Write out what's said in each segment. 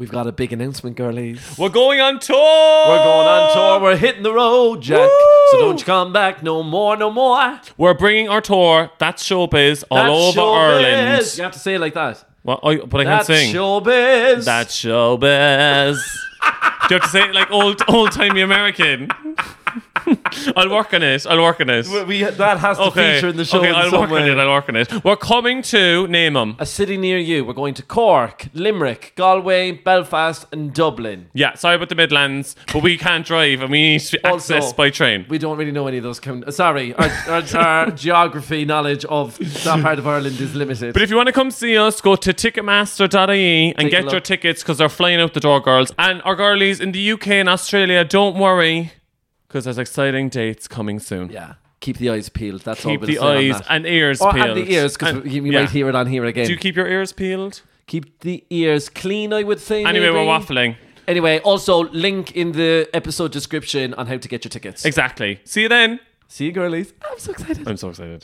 We've got a big announcement, girlies. We're going on tour! We're going on tour. We're hitting the road, Jack. Woo! So don't you come back no more, no more. We're bringing our tour, That's Showbiz, all over Ireland. You have to say it like that. But I can't sing. That's Showbiz. That's Showbiz. Do you have to say it like old-timey American? I'll work on it. That has to feature in the show. Okay, I'll work on it. We're coming to, name them. A city near you. We're going to Cork, Limerick, Galway, Belfast and Dublin. Yeah, sorry about the Midlands, but we can't drive and we need to access by train. We don't really know any of those. Sorry, our geography knowledge of that part of Ireland is limited. But if you want to come see us, go to ticketmaster.ie and get your tickets because they're flying out the door, girls. And our girlies in the UK and Australia, don't worry, because there's exciting dates coming soon. Yeah. Keep the eyes peeled. That's all. Keep the eyes and ears peeled. And the ears, because you might hear it on here again. Do you keep your ears peeled? Keep the ears clean, I would say. Anyway, maybe. we're waffling. Anyway, also link in the episode description on how to get your tickets. Exactly. See you then. See you, girlies. I'm so excited.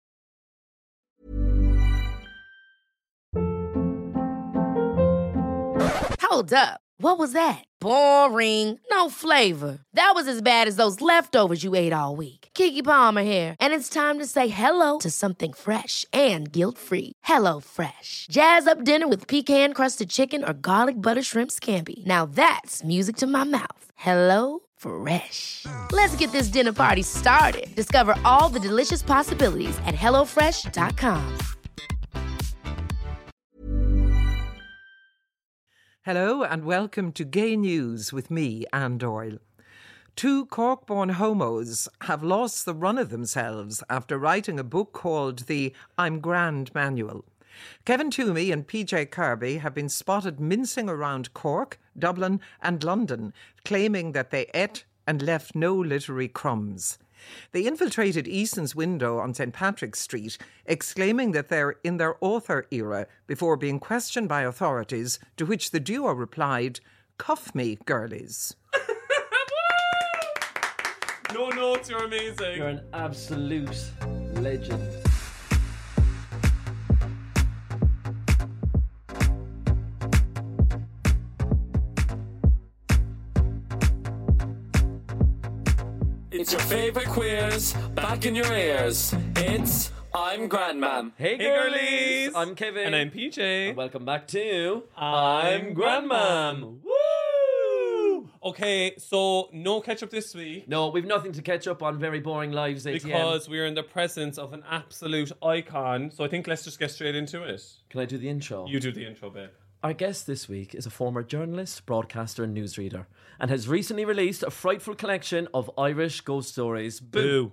Hold up. What was that? Boring. No flavor. That was as bad as those leftovers you ate all week. Keke Palmer here, and it's time to say hello to something fresh and guilt-free. Hello Fresh. Jazz up dinner with pecan-crusted chicken or garlic butter shrimp scampi. Now that's music to my mouth. Hello Fresh. Let's get this dinner party started. Discover all the delicious possibilities at hellofresh.com. Hello and welcome to Gay News with me, Anne Doyle. Two Cork-born homos have lost the run of themselves after writing a book called the I'm Grand Manual. Kevin Toomey and PJ Kirby have been spotted mincing around Cork, Dublin and London, claiming that they ate and left no literary crumbs. They infiltrated Eason's window on St. Patrick's Street, exclaiming that they're in their author era before being questioned by authorities, to which the duo replied, "Cuff me, girlies." No notes, you're amazing. You're an absolute legend. It's your favourite queers, back in your ears. It's I'm Grandmam. Hey girlies. I'm Kevin. And I'm PJ. And welcome back to I'm Grandmam. Woo! Okay, so no catch up this week. No, we've nothing to catch up on. Very boring lives, ATM. Because we're in the presence of an absolute icon. So I think let's just get straight into it. Can I do the intro? You do the intro, babe. Our guest this week is a former journalist, broadcaster and newsreader, and has recently released a frightful collection of Irish ghost stories. Boo!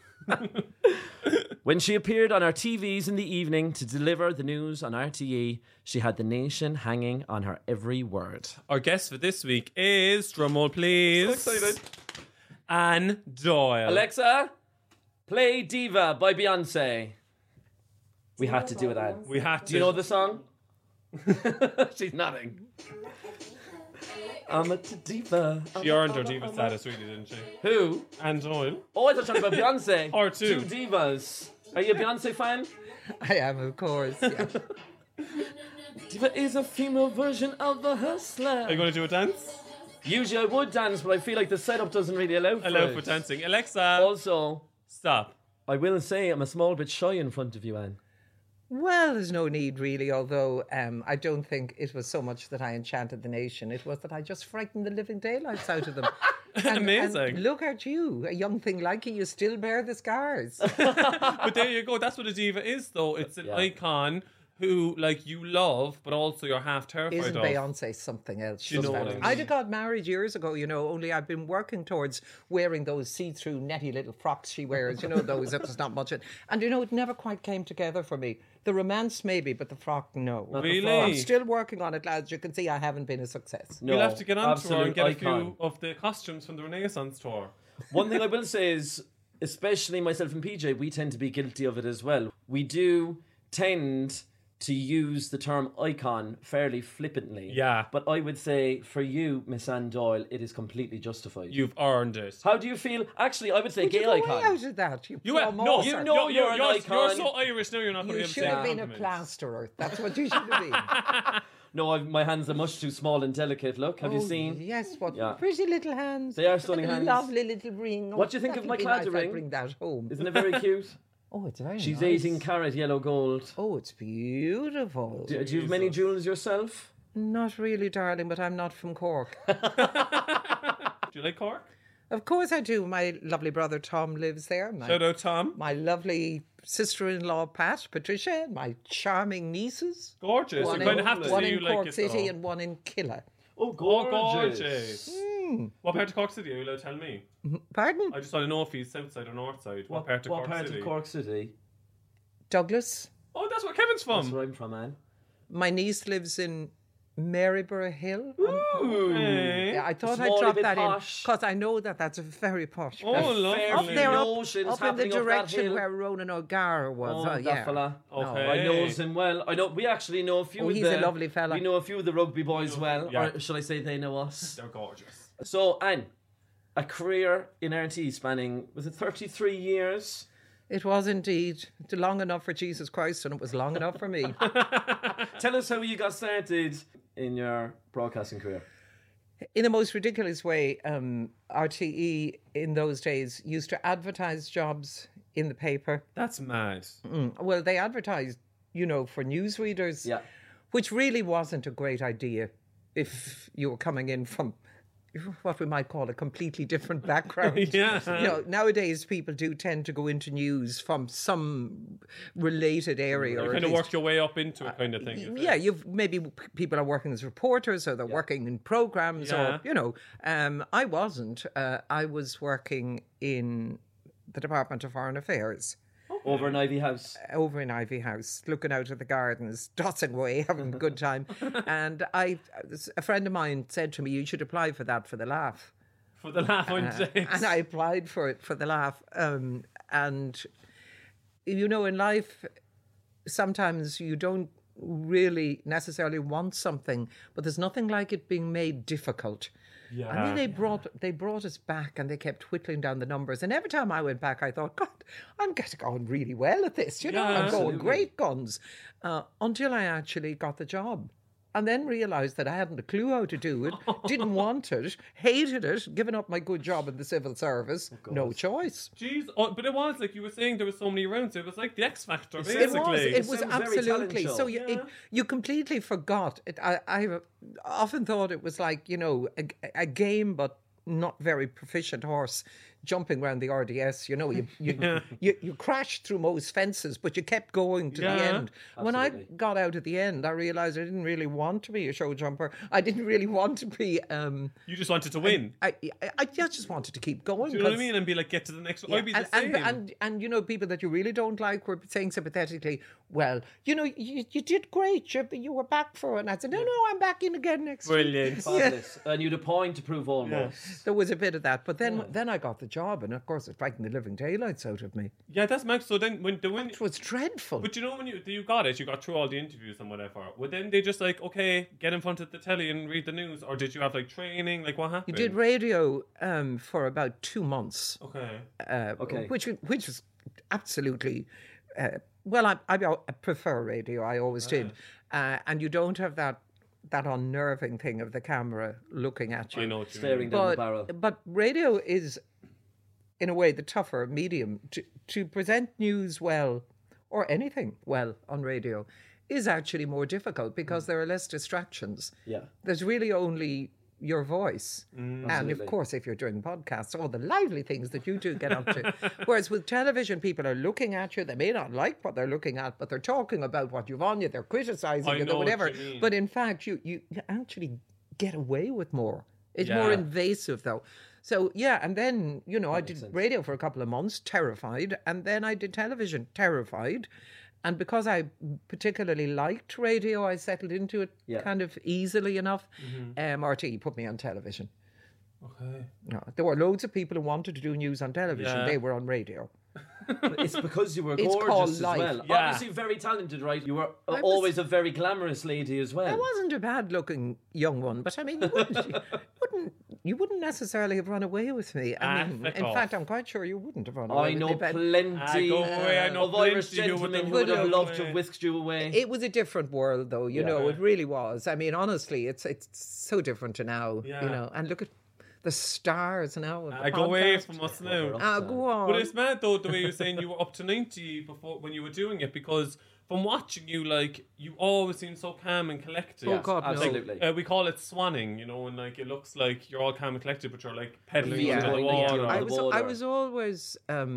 When she appeared on our TVs in the evening to deliver the news on RTE, she had the nation hanging on her every word. Our guest for this week is, drumroll please, So excited. Anne Doyle. Alexa, play Diva by Beyonce. We had to do it, Anne. We had to. Do you know the song? She's nodding. I'm a diva. She earned her diva status, really, didn't she? Who? Anne Doyle. Oh, I thought you were talking about Beyonce. Or two. Two divas. Are you a Beyonce fan? I am, of course. Yeah. Diva is a female version of a hustler. Are you going to do a dance? Usually I would dance, but I feel like the setup doesn't really allow for dancing. Alexa, Also, stop. I will say I'm a small bit shy in front of you, Anne. Well, there's no need really, although I don't think it was so much that I enchanted the nation. It was that I just frightened the living daylights out of them. Amazing. And look at you, a young thing like you still bear the scars. But there you go. That's what a diva is, though. It's an icon who, like, you love, but also you're half terrified Isn't of. Beyonce something else? You know what I mean? I'd have got married years ago, only I've been working towards wearing those see-through netty little frocks she wears, those, that was not much. And, it never quite came together for me. The romance maybe, but the frock, no. Really? I'm still working on it, lads. You can see I haven't been a success. No, You'll have to get on tour and get icon. a few of the costumes from the Renaissance tour. One thing I will say is, especially myself and PJ, we tend to be guilty of it as well. We do tend to use the term icon fairly flippantly. Yeah. But I would say for you, Miss Anne Doyle, it is completely justified. You've earned it. How do you feel? Actually, I would say Would gay you go icon. way out of that? You No, promoter. You know you're an icon. You're so Irish now. You're not going to You be able to should say have been a compliments. plasterer. That's what you should have been. No, my hands are much too small and delicate. Look, have you seen? Yes, what Yeah. pretty little hands. They are stunning And a hands. lovely little ring. What do you think of that'd my be Claddagh nice. ring? I'd bring that home. Isn't it very cute? Oh, it's very She's nice. 18 karat yellow gold. Oh, it's beautiful. Do you have many jewels yourself? Not really, darling, but I'm not from Cork. Do you like Cork? Of course I do. My lovely brother Tom lives there. Shout out, Tom. My lovely sister-in-law Pat, Patricia, my charming nieces. Gorgeous. One You're going to have to one see in you like Cork it, City though. and one in Killa. Oh, Oh, gorgeous. gorgeous. What part of Cork City are you allowed to tell me? Pardon? I just want to know if he's south side or north side. What part of What Cork part City? of Cork City? Douglas. Oh, that's where Kevin's from. That's where I'm from, man. My niece lives in Maryborough Hill. Hey. Yeah, I thought Small, I'd drop bit that posh. in because I know that that's a very posh. Oh, place. lovely. Up There, No up, oceans up in the happening up that direction hill. where Ronan O'Gara was. Oh, that yeah. fella. Okay. I knows him well. I know. We actually know a few. Oh, of he's the, a lovely fella. We know a few of the rugby boys well, Yeah. or shall I say they know us? They're gorgeous. So, Anne, a career in RT spanning, was it 33 years? It was indeed long enough for Jesus Christ, and it was long enough for me. Tell us how you got started in your broadcasting career. In the most ridiculous way, RTE in those days used to advertise jobs in the paper. That's mad. Well, they advertised, for newsreaders, Yeah. which really wasn't a great idea if you were coming in from what we might call a completely different background. Yeah. Nowadays people do tend to go into news from some related area. You or kind at of least- work your way up into it, kind of thing. is it? Yeah, maybe people are working as reporters or they're working in programs Yeah. or, I wasn't. I was working in the Department of Foreign Affairs Over in Ivy House. over in Ivy House, looking out at the gardens, dossing away, having a good time. And a friend of mine said to me, you should apply for that for the laugh. For the laugh on days. And I applied for it for the laugh. And, in life, sometimes you don't really necessarily want something, but there's nothing like it being made difficult. Yeah. And then they brought us back and they kept whittling down the numbers. And every time I went back, I thought, God, I'm getting on really well at this. I'm going absolutely. great guns. Until I actually got the job. And then realised that I hadn't a clue how to do it, didn't want it, hated it, given up my good job in the civil service. No choice. Jeez, but it was like you were saying there was so many rounds. It was like the X Factor, It basically. was sounds very talent absolutely. show. So you completely forgot. I often thought it was like, a game, but not very proficient horse jumping around the RDS. You crashed through most fences, but you kept going to the end. When I Absolutely. got out at the end, I realised I didn't really want to be a show jumper. I didn't really want to be. You just wanted to win. I just wanted to keep going. Do you know what I 'cause- mean? And be like, get to the next one. I'd be the same. and people that you really don't like were saying sympathetically, well, you did great, you were back for it. And I said, no, I'm back in again next week. Brilliant. Fabulous. And you'd a point to prove almost. There was a bit of that, but then I got the job, and of course it frightened the living daylights out of me. Yeah, that's Max. So then when It was dreadful. but when you got it, you got through all the interviews and whatever. Well, then they just like, okay, get in front of the telly and read the news, or did you have like training? Like what happened? You did radio for about 2 months, Okay. Okay. which was absolutely. I prefer radio. I always did, and you don't have that unnerving thing of the camera looking at you. I know what you Staring mean. down the barrel. But radio is, in a way, the tougher medium. To present news well, or anything well on radio, is actually more difficult because there are less distractions. Yeah. There's really only your voice. And of Absolutely. course, if you're doing podcasts, all the lively things that you do get up to. Whereas with television, people are looking at you. They may not like what they're looking at, but they're talking about what you've on you. They're criticising I you, know or what whatever. you mean. But in fact, you actually get away with more. It's Yeah. more invasive, though. So, yeah, and then, I did radio for a couple of months, terrified. And then I did television, terrified. And because I particularly liked radio, I settled into it kind of easily enough. RTE put me on television. Okay. No, there were loads of people who wanted to do news on television. Yeah. They were on radio. It's because you were It's called gorgeous as life. well. Yeah. Obviously very talented, right? You were was- always a very glamorous lady as well. I wasn't a bad-looking young one, but I mean, you wouldn't you wouldn't necessarily have run away with me. I mean, fuck in off. fact, I'm quite sure you wouldn't have run away I with know me. Ben. plenty go away, I know of Irish plenty who would gentlemen have who would have run loved to away. have whisked you away. It was a different world, though. You know, it really was. I mean, honestly, it's so different to now. Yeah. You know, and look at the stars now. of the I go away podcast. from us now. Go on. But it's mad though the way you're saying you were up to 90 before when you were doing it, because from watching you, like, you always seem so calm and collected. Oh, God, no. absolutely. We call it swanning, you know, and like it looks like you're all calm and collected, but you're like pedaling Yeah. under the Going water. into I the was border. always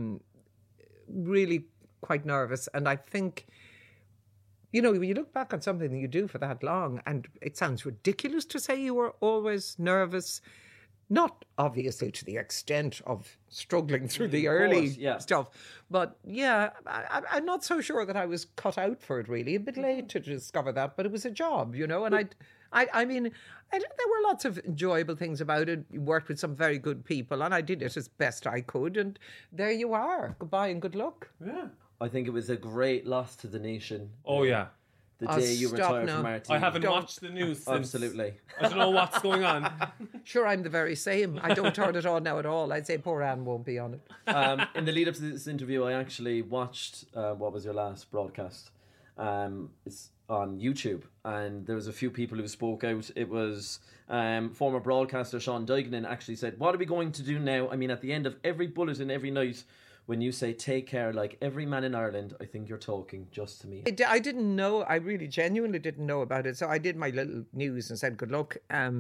really quite nervous, and I think, you know, when you look back on something that you do for that long, and it sounds ridiculous to say you were always nervous, not obviously to the extent of struggling through the early yeah. stuff, but yeah, I'm not so sure that I was cut out for it really. A bit late to discover that, but it was a job, you know, and I mean, there were lots of enjoyable things about it. You worked with some very good people, and I did it as best I could, and there you are. Goodbye and good luck. Yeah. I think it was a great loss to the nation. Oh yeah. The Oh, day you stop retired now. from RT. I haven't Don't- watched the news since. Absolutely. I don't know what's going on. Sure, I'm the very same. I don't turn it on now at all. I'd say poor Anne won't be on it. In the lead up to this interview, I actually watched what was your last broadcast. It's on YouTube, and there was a few people who spoke out. It was former broadcaster Sean Duignan actually said, "What are we going to do now? I mean, at the end of every bulletin every night, when you say take care, like every man in Ireland, I think you're talking just to me." I didn't know. I really genuinely didn't know about it. So I did my little news and said good luck.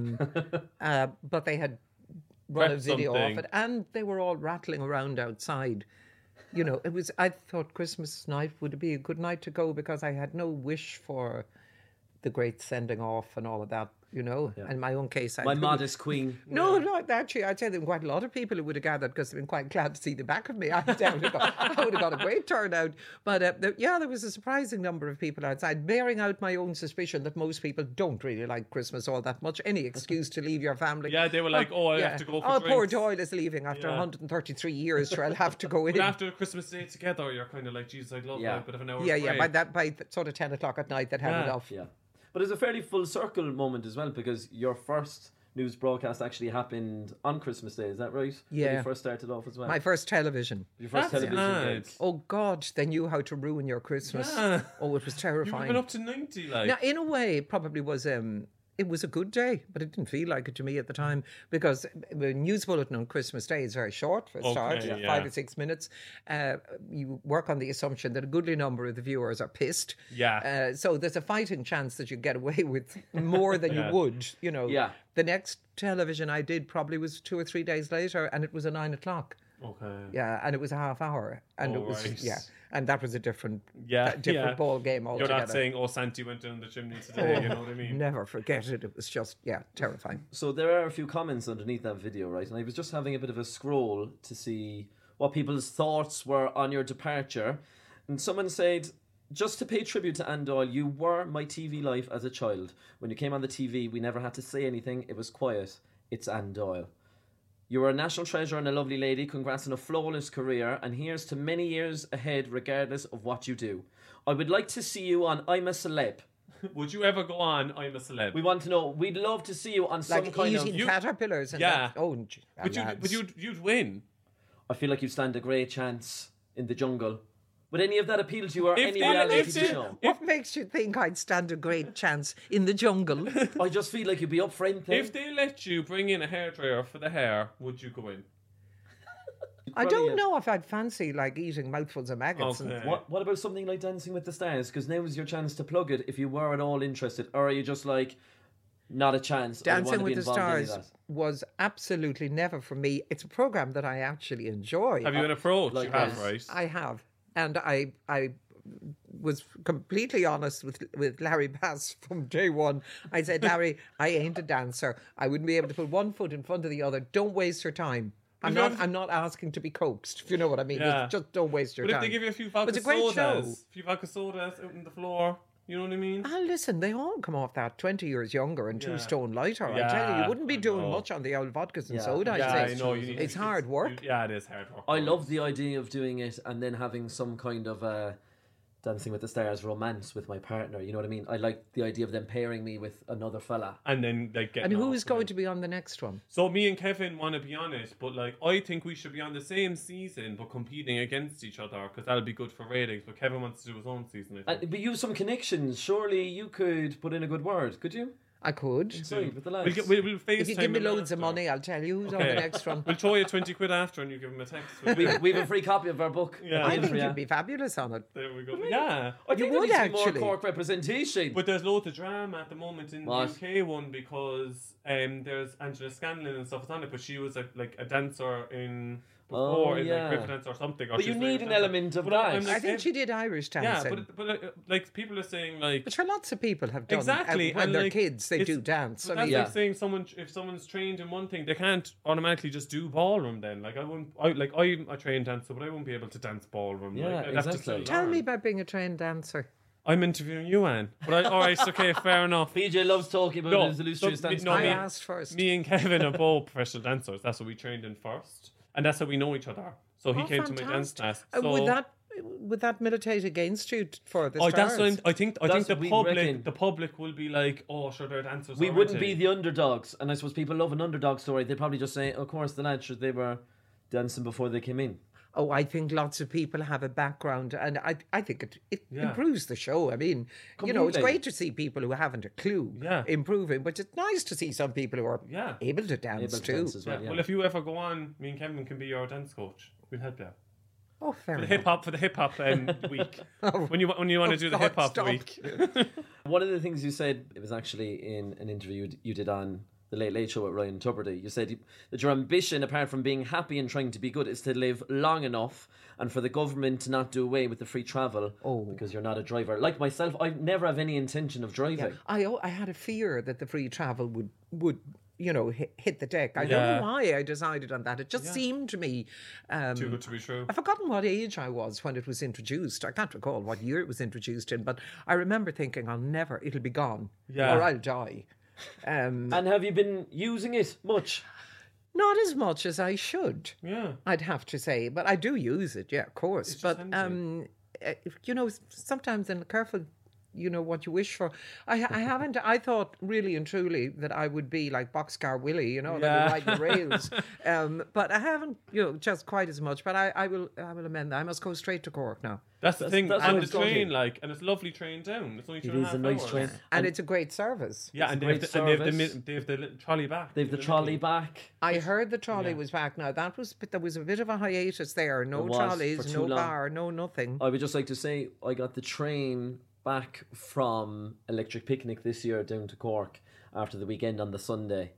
But they had run a Prepped video something. of it, and they were all rattling around outside. You know, it was. I thought Christmas night would be a good night to go because I had no wish for the great sending off and all of that. You know, in my own case, My modest queen. No, not actually. I'd say there were quite a lot of people who would have gathered because they've been quite glad to see the back of me. I would have got a great turnout. But there was a surprising number of people outside, bearing out my own suspicion that most people don't really like Christmas all that much. Any excuse to leave your family. Yeah, they were like, I have to go for Oh, poor drinks. Doyle is leaving after 133 years, sure, I'll have to go in. But after Christmas Day together, you're kind of like, Jesus, I'd love Yeah. a bit of an hour. Yeah. By sort of 10 o'clock at night, they'd had enough. Yeah. But it's a fairly full circle moment as well, because your first news broadcast actually happened on Christmas Day, is that right? When Yeah. you first started off as well. My first television. Your first That's television mad. gig. Oh, God, they knew how to ruin your Christmas. Yeah. Oh, it was You've terrifying. been up to 90, like. Now, in a way, it probably was. It was a good day, but it didn't feel like it to me at the time because the news bulletin on Christmas Day is very short for a start, yeah. 5 or 6 minutes. You work on the assumption that a goodly number of the viewers are pissed. Yeah. So there's a fighting chance that you get away with more than you would, you know. Yeah. The next television I did probably was 2 or 3 days later, and it was at 9 o'clock. Okay. Yeah, and it was a half hour, and Oh, it was right. and that was a different Yeah. ball game You're altogether. not saying, Santi went down the chimney today, you know what I mean? Never forget it. It was just terrifying. So there are a few comments underneath that video, right? And I was just having a bit of a scroll to see what people's thoughts were on your departure. And someone said, just to pay tribute to Anne Doyle, you were my TV life as a child. When you came on the TV, we never had to say anything. It was quiet. It's Anne Doyle. You were a national treasure and a lovely lady. Congrats on a flawless career. And here's to many years ahead, regardless of what you do. I would like to see you on I'm a Celeb. Would you ever go on I'm a Celeb? We want to know. We'd love to see you on some Like kind of... eating caterpillars and Yeah. that. Oh, But you'd win. I feel like you stand a great chance in the jungle. Would any of that appeal to you, or If any they- reality if TV they- show? What makes you think I'd stand a great chance in the jungle? I just feel like you'd be up for anything. If they let you bring in a hairdryer for the hair, would you go in? I don't know if I'd fancy like eating mouthfuls of maggots. Okay. And, What about something like Dancing with the Stars? Because now is your chance to plug it if you were at all interested. Or are you just like, not a chance? I don't Dancing want to with be the involved in any of Stars that? was absolutely never for me. It's a program that I actually enjoy. Have you been approached? like you have, this. right? I have, and I was completely honest with Larry Bass from day one. I said, Larry, I ain't a dancer. I wouldn't be able to put one foot in front of the other. Don't waste your time. I'm not asking to be coaxed, if you know what I mean. Yeah. Just don't waste your But time. if they give you a few But vodka it's a great show. sodas, out on the floor, you know what I mean? Ah, listen, they all come off that 20 years younger and 2 stone lighter. I tell you, Yeah, you wouldn't be I doing know. much on the old vodkas and Yeah. soda. Yeah, I'd I say. know. You need It's hard work. Yeah, it is hard work. I love the idea of doing it and then having some kind of Dancing with the Stars romance with my partner. You know what I mean? I like the idea of them pairing me with another fella. And then like getting And off who's with going it. to be on the next one? So me and Kevin want to be on it, but like I think we should be on the same season but competing against each other because that'll be good for ratings. But Kevin wants to do his own season. I think. But you have some connections. Surely you could put in a good word, could you? I could. Sorry, with the lads. We'll FaceTime If you give me him loads of after. money, I'll tell you who's on the next one. We'll throw you 20 quid after and you give him a text. we have a free copy of our book. Yeah. I At the end think for you. you'd be fabulous on it. There we go. Yeah. I think You there would needs to be actually. more Cork representation. But there's loads of drama at the moment in What? the UK one because there's Angela Scanlon and stuff on it, but she was a dancer in before in yeah. like Griffin Dance or something. Or But she's you very need an dancer. element of But I'm that. like, I think she did Irish yeah, dancing. but like people are saying like But sure, lots of people have done exactly when and they're like, kids, they it's- do dance. But I that's mean, like saying if someone's trained in one thing, they can't automatically just do ballroom. Then like I'm a trained dancer, but I won't be able to dance ballroom. Yeah, like, I'd have to exactly. still tell learn. me about being a trained dancer. I'm interviewing you, Anne. But all right, okay, fair enough. PJ loves talking about his illustrious so- dance. no, I me- asked first. Me and Kevin are both professional dancers. That's what we trained in first, and that's how we know each other. So he Oh, came to my dance fantastic. class. Would that militate against you for the Oh, stars? that's what I think That's the what we public reckon. the public will be like, oh, sure, they're dancers. We aren't wouldn't they? be the underdogs, and I suppose people love an underdog story. They'd probably just say, of course, the lads, they were dancing before they came in. Oh, I think lots of people have a background, and I think it Yeah. improves the show. I mean, you know, it's Completely. great to see people who haven't a clue Yeah. improving, but it's nice to see some people who are Yeah. able to dance Able to too. dance as well, Yeah. yeah. Well, if you ever go on, me and Kevin can be your dance coach. We'll help you. Oh, fair For enough. the hip hop week. When you want to do the God, hip hop stop. week. One of the things you said, it was actually in an interview you did on the Late Late Show with Ryan Tubridy. You said that your ambition, apart from being happy and trying to be good, is to live long enough and for the government to not do away with the free travel because you're not a driver. Like myself, I never have any intention of driving. I had a fear that the free travel would you know hit the deck. I Yeah. don't know why I decided on that. It just seemed to me. Too good to be true. I've forgotten what age I was when it was introduced. I can't recall what year it was introduced in, but I remember thinking, it'll be gone, Yeah. or I'll die. And have you been using it much? Not as much as I should, Yeah. I'd have to say, but I do use it, yeah, of course. just But handy. you know, sometimes in careful. You know what you wish for. I haven't. I thought really and truly that I would be like Boxcar Willie, you know, that would ride the rails. But I haven't, you know, just quite as much. But I will amend that. I must go straight to Cork now. That's the thing. that's And what the it's called train, here. and it's a lovely train down. It's only 2.5 It is a nice hours. train. And it's a great service. Yeah, and a they have, great the, and they, have service. they have the little trolley back. They've the trolley back. I heard the trolley was back now. But there was a bit of a hiatus there. No There was, trolleys, for too no long. bar, no nothing. I would just like to say I got the train back from Electric Picnic this year down to Cork after the weekend on the Sunday,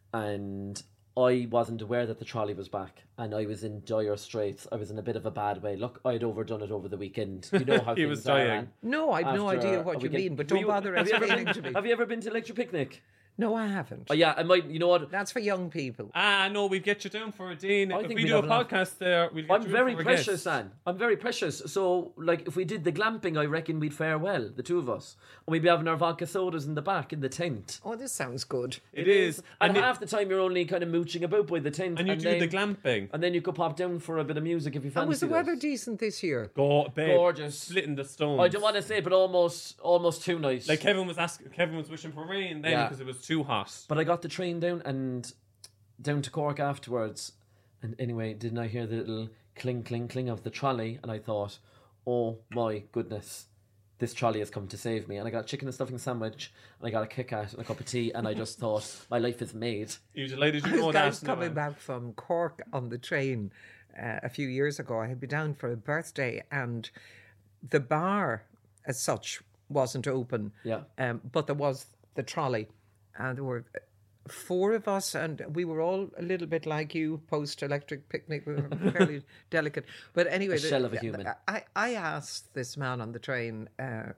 and I wasn't aware that the trolley was back, and I was in dire straits. I was in a bit of a bad way. Look, I'd overdone it over the weekend. You know how He things was are, dying. Anne. No, I've no After idea a what you weekend. mean, but Were don't you- bother have you ever explaining been- to me. Have you ever been to Electric Picnic? No, I haven't. Oh yeah, I might. You know what? That's for young people. No, we'd get you down for a day. And I if think we we'd do a have enough. podcast there, we'll get I'm you in very for a precious, guest. Anne. I'm very precious. So, like, if we did the glamping, I reckon we'd fare well, the two of us. And we'd be having our vodka sodas in the back in the tent. Oh, this sounds good. It is. And it- half the time you're only kind of mooching about by the tent. And you do then, the glamping. And then you could pop down for a bit of music if you fancy And was the weather it. decent this year? Babe, Gorgeous. Splitting the stones. I don't want to say, but almost too nice. Like Kevin was wishing for rain then Yeah. because it was too hot. But I got the train down and down to Cork afterwards. And anyway, didn't I hear the little cling, cling, cling of the trolley? And I thought, oh my goodness, this trolley has come to save me. And I got a chicken and stuffing sandwich, and I got a Kit Kat and a cup of tea, and I just thought, my life is made. You delighted you I know was that. guys coming back from Cork on the train a few years ago. I had been down for a birthday, and the bar as such wasn't open. Yeah. But there was the trolley, and there were 4 of us, and we were all a little bit like you, post-Electric Picnic. We were fairly delicate. But anyway... shell of a human. I asked this man on the train...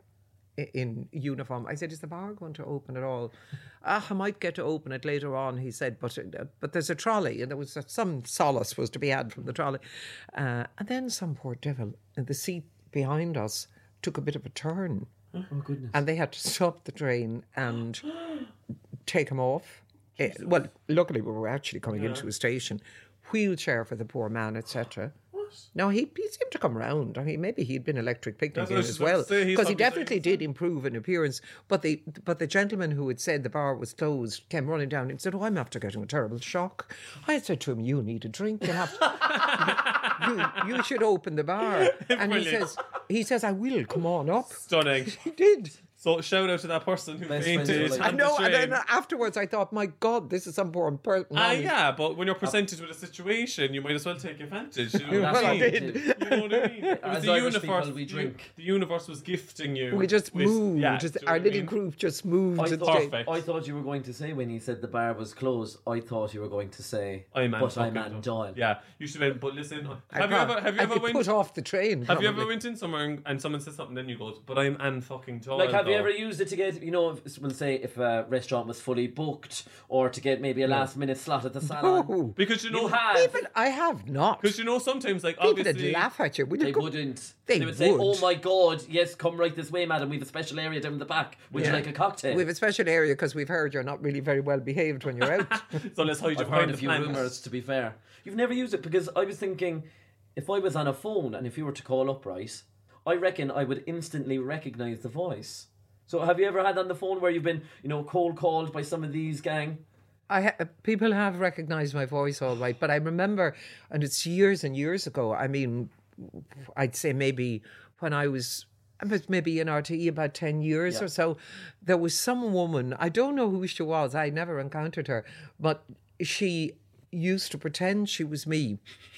in uniform, I said, "Is the bar going to open at all?" I might get to open it later on, he said, but there's a trolley, and there was some solace was to be had from the trolley. And then some poor devil in the seat behind us took a bit of a turn. Oh, goodness. And they had to stop the train and take him off. Well, luckily we were actually coming into a station. Wheelchair for the poor man, etc. No, he seemed to come round. I mean, maybe he'd been electric picnic That's what I was as just about well, to say. He's because he probably definitely saying did improve in appearance. But the gentleman who had said the bar was closed came running down and said, "Oh, I'm after getting a terrible shock." I said to him, "You need a drink. You have you should open the bar." And Brilliant. he says, "I will. Come on up." Stunning. He did. So shout out to that person who Best friends fainted. for life. I on know, the and train. then afterwards I thought, my God, this is some poor person. Yeah, but when you're presented with a situation, you might as well take advantage. You know That's what I what mean? we did. You know what I mean? It was As the Irish universe. people, we drink. The universe was gifting you. We just with- moved. Yeah, Just, do you know our what I little mean? group just moved. I to the thought, stage. Perfect. I thought you were going to say, when he said the bar was closed, I thought you were going to say, I'm Anne but I'm fucking Anne Doyle. Yeah, you should have. But listen, I'd have you ever be went? put off the train? Have you ever probably. went in somewhere and someone says something, then you go, "But I'm Anne fucking Doyle." Like, have you though." ever used it to get, we'll say if a restaurant was fully booked, or to get maybe a last minute slot at the salon? No. Because you know, You have. Even I have not. because you know, sometimes like People would obviously, laugh at you. Would They you go? wouldn't. They would say, would. "Oh my God, yes, come right this way, madam. We have a special area down the back. Would you Yeah. like a cocktail?" We have a special area because we've heard you're not really very well behaved when you're out. so let's hide you I've behind heard the a few plant. rumours, to be fair. You've never used it, because I was thinking, if I was on a phone and if you were to call up, right, I reckon I would instantly recognise the voice. So have you ever had on the phone where you've been, cold called by some of these gang? People have recognised my voice all right, but I remember, and it's years and years ago. I mean, I'd say maybe when I was maybe in RTE about 10 years Yeah. or so, there was some woman, I don't know who she was, I never encountered her, but she used to pretend she was me.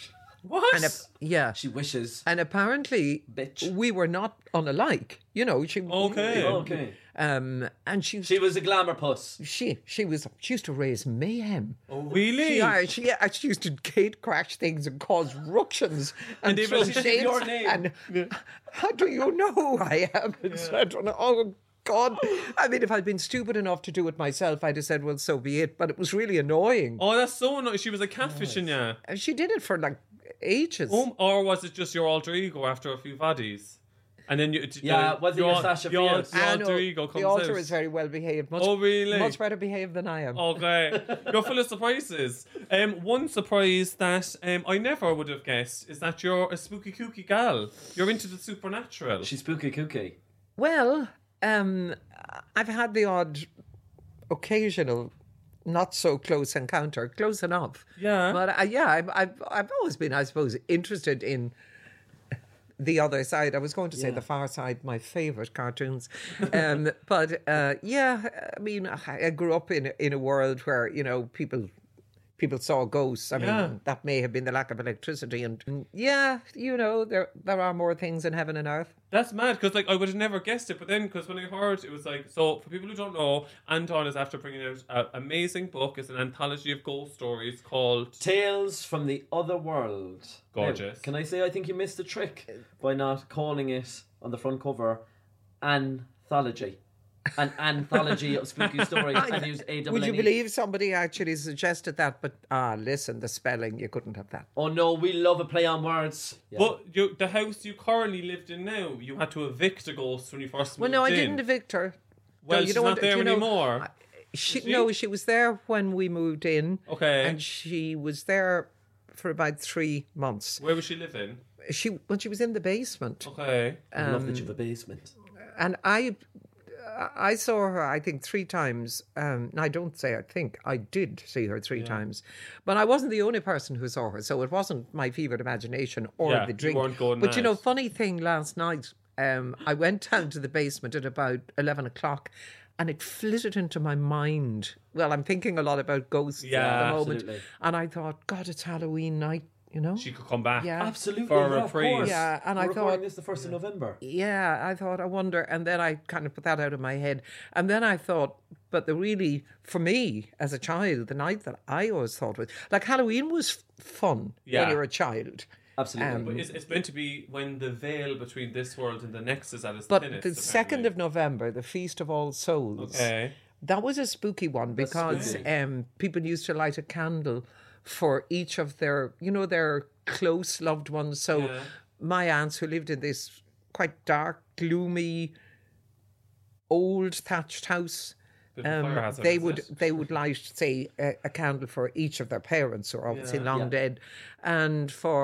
What? And yeah. She wishes. And apparently, Bitch. we were not unalike. She Okay. Okay. and she She was a glamour puss. she used to raise mayhem. Oh, really? She used to gate crash things and cause ructions and they throw will say shades. your name. And how do you know who I am? And so I don't know. Oh God! I mean, if I'd been stupid enough to do it myself, I'd have said, "Well, so be it." But it was really annoying. Oh, that's so annoying. She was a catfishing you. And she did it for like ages. Or was it just your alter ego after a few bodies? And then you... Yeah, was it your Sasha Fierce? Your I know, alter ego comes the altar out. is very well behaved. Much, Oh, really? Much better behaved than I am. Okay. You're full of surprises. One surprise that I never would have guessed is that you're a spooky kooky gal. You're into the supernatural. She's spooky kooky. Well, I've had the odd occasional not so close encounter, close enough. Yeah. But I've always been, I suppose, interested in the other side. I was going to say Yeah. the Far Side, my favourite cartoons. But I mean, I grew up in a world where, people saw ghosts. I mean, Yeah. that may have been the lack of electricity. And there are more things in heaven and earth. That's mad, because I would have never guessed it. But then, because when I heard, it was like... So, for people who don't know, Anton is after bringing out an amazing book. It's an anthology of ghost stories called... Tales from the Other World. Gorgeous. Now, can I say I think you missed the trick by not calling it on the front cover Anthology. An anthology of spooky stories, and use A. Would you believe somebody actually suggested that? But listen, the spelling, you couldn't have that. Oh no, we love a play on words. Yeah. But the house you currently lived in now, you had to evict a ghost when you first moved Well, no, I in. didn't evict her. Well, No, she's not there anymore. She was there when we moved in. Okay. And she was there for about 3 months. Where was she living? When she was in the basement. Okay. I love that you have a basement. And I saw her, I think, 3 times. I don't say I think. I did see her 3 times. But I wasn't the only person who saw her, so it wasn't my fevered imagination or Yeah, the you drink. weren't going But mad. funny thing, last night, I went down to the basement at about 11 o'clock and it flitted into my mind. Well, I'm thinking a lot about ghosts Yeah, at the moment. absolutely. And I thought, God, it's Halloween night, She could come back. Yeah. Absolutely, For a yeah, of reprise. course. Yeah, and We're I recording thought- this the 1st of November. Yeah, I thought, I wonder. And then I kind of put that out of my head. And then I thought, but for me, as a child, the night that I always thought was, like Halloween was fun Yeah. when you're a child. Absolutely. But it's meant to be when the veil between this world and the next is at its But thinnest, the 2nd of November, the Feast of All Souls, Okay. that was a spooky one because spooky. people used to light a candle for each of their, their close loved ones. So Yeah. my aunts who lived in this quite dark, gloomy, old thatched house, Bit of a fire hazard, they is would it? they would light, say, a candle for each of their parents who are obviously long dead, and for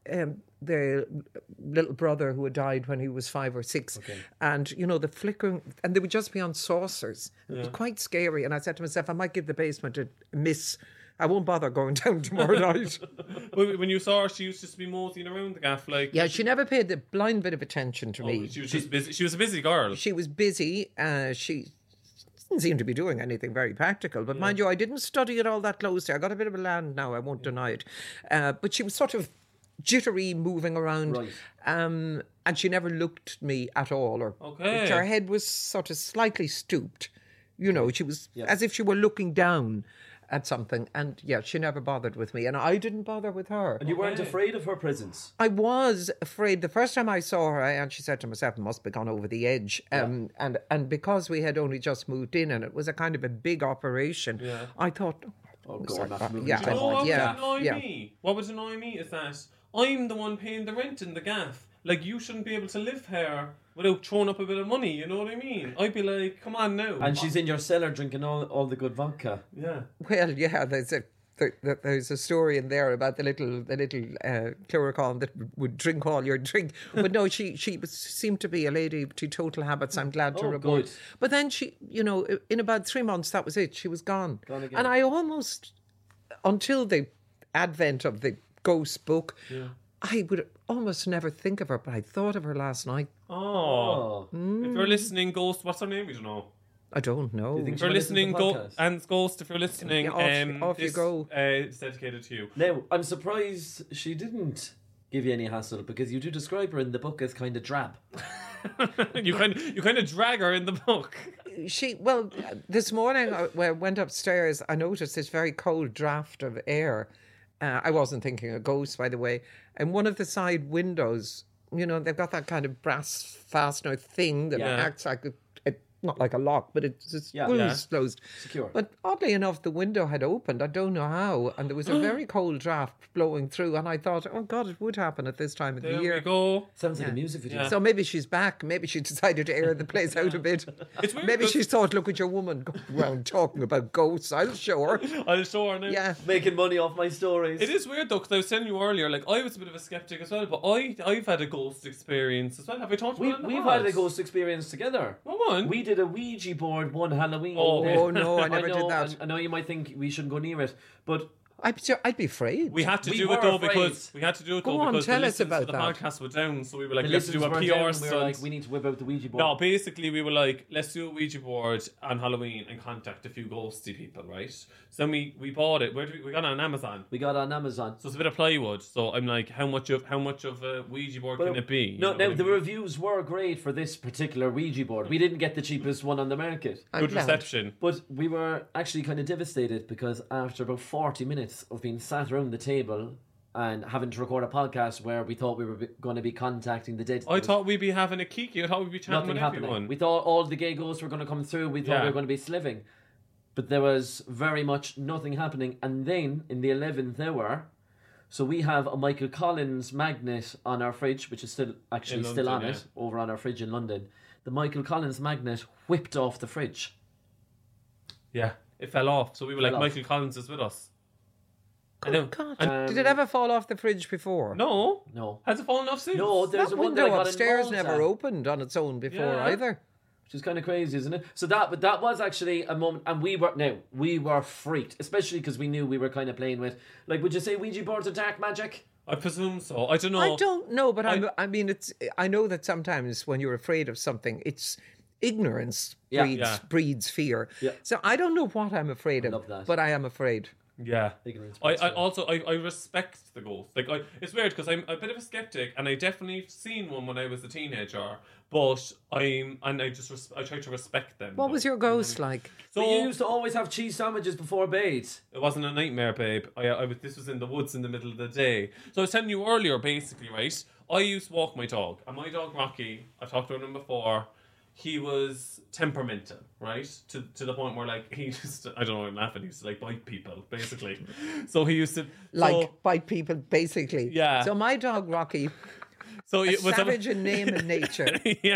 the little brother who had died when he was 5 or 6. And, you know, the flickering, and they would just be on saucers. It was quite scary. And I said to myself, I might give the basement a miss. I won't bother going down tomorrow night. When you saw her, she used to just be moseying around the gaff, like. Yeah, she never paid the blind bit of attention to me. She was just busy. She was a busy girl. She was busy. She didn't seem to be doing anything very practical. But mind you, I didn't study it all that closely. I got a bit of a land now, I won't deny it. But she was sort of jittery, moving around. Right. And she never looked at me at all. Or Okay. her head was sort of slightly stooped. You know, she was as if she were looking down at something. And yeah, she never bothered with me. And I didn't bother with her. And you weren't afraid of her presence? I was afraid. The first time I saw her, I actually said to myself, must be gone over the edge. And because we had only just moved in and it was a kind of a big operation, I thought, Oh, God, that's moving yeah, too You know what hard. would annoy me? What would annoy me is that I'm the one paying the rent in the gaff. Like, you shouldn't be able to live here without throwing up a bit of money, you know what I mean? I'd be like, come on now. And she's in your cellar drinking all the good vodka. Yeah. well, yeah, there's a story in there about the little chloroquine that would drink all your drink. But no, she seemed to be a lady of teetotal habits, I'm glad to report. Good. But then she, you know, in about 3 months, that was it. She was gone. Gone again. And I almost, until the advent of the ghost book, I would almost never think of her, but I thought of her last night. Oh. If you're listening, Ghost, what's her name? We don't know. I don't know. think If you're listening, Ghost, if you're listening, Yeah, off you this, go. It's dedicated to you. Now, I'm surprised she didn't give you any hassle because you do describe her in the book as kind of drab. You kind of drag her in the book. This morning when I went upstairs, I noticed this very cold draft of air. I wasn't thinking of ghosts, by the way. And one of the side windows, you know, they've got that kind of brass fastener thing that acts like not like a lock, but it's just closed. Secure. But oddly enough, the window had opened. I don't know how. And there was a very cold draft blowing through. And I thought, oh, God, it would happen at this time of the There year. we go. Sounds like a music video. So maybe she's back. Maybe she decided to air the place out a bit. It's weird Maybe because- she thought, look at your woman going around talking about ghosts. I'll show her. I'll show her now. Yeah. Making money off my stories. It is weird though, because I was telling you earlier, like I was a bit of a skeptic as well, but I've had a ghost experience as well. Have I talked about it? in the We've pod? had a ghost experience together. What one? We did a Ouija board one Halloween. Oh, no, I never know, did that. I know you might think we shouldn't go near it, but I'd be afraid. We had to We do were it though afraid. because Go on, because tell the us listens about to the that. podcast were down, so we were like, the let's do a listeners PR were down, and we stunt. were like, we need to whip out the Ouija board. No, basically we were like, let's do a Ouija board on Halloween and contact a few ghosty people, right? So then we bought it. Where did we got it on Amazon. We got it on Amazon. So it's a bit of plywood. So I'm like, how much of a Ouija board can it be? No, You know now what I the mean? reviews were great for this particular Ouija board. We didn't get the cheapest one on the market. I'm Good glad. reception. But we were actually kind of devastated because after about 40 minutes of being sat around the table and having to record a podcast where we thought we were going to be contacting the dead. I thought we'd be having a kiki. I thought we'd be chatting nothing with happening. everyone. We thought all the gay ghosts were going to come through. We thought Yeah. we were going to be sliving. But there was very much nothing happening. And then in the 11th hour, so we have a Michael Collins magnet on our fridge, which is still In still on London, it, over on our fridge in London. The Michael Collins magnet whipped off the fridge. Yeah, it fell off. So we were like, Fell off. Michael Collins is with us. I Oh, know. God. And- Did it ever fall off the fridge before? No. No. Has it fallen off since? No, there's That one that I window got in upstairs Malta. never opened on its own before Yeah. either. Which is kind of crazy, isn't it? So that was actually a moment, and we were freaked, especially because we knew we were kind of playing with, like, would you say Ouija boards are dark magic? I presume so. I don't know. I don't know, but I know that sometimes when you're afraid of something, it's ignorance Yeah. breeds fear. Yeah. So I don't know what I'm afraid of, love that. but I am afraid. Yeah. Ignorance I breeds fear. also I respect the ghost. Like it's weird because I'm a bit of a skeptic, and I definitely seen one when I was a teenager. But I try to respect them. What was your ghost like? But So you used to always have cheese sandwiches before bed. it wasn't a nightmare, babe. This was in the woods in the middle of the day. So I was telling you earlier, basically, right? I used to walk my dog, and my dog Rocky, I've talked about him before. He was temperamental, right? To the point where, like, he just, I don't know, I'm laughing, he used to, like, bite people, basically. So he used to... Bite people, basically. Yeah. So my dog Rocky, so a it was savage in name and nature. yeah.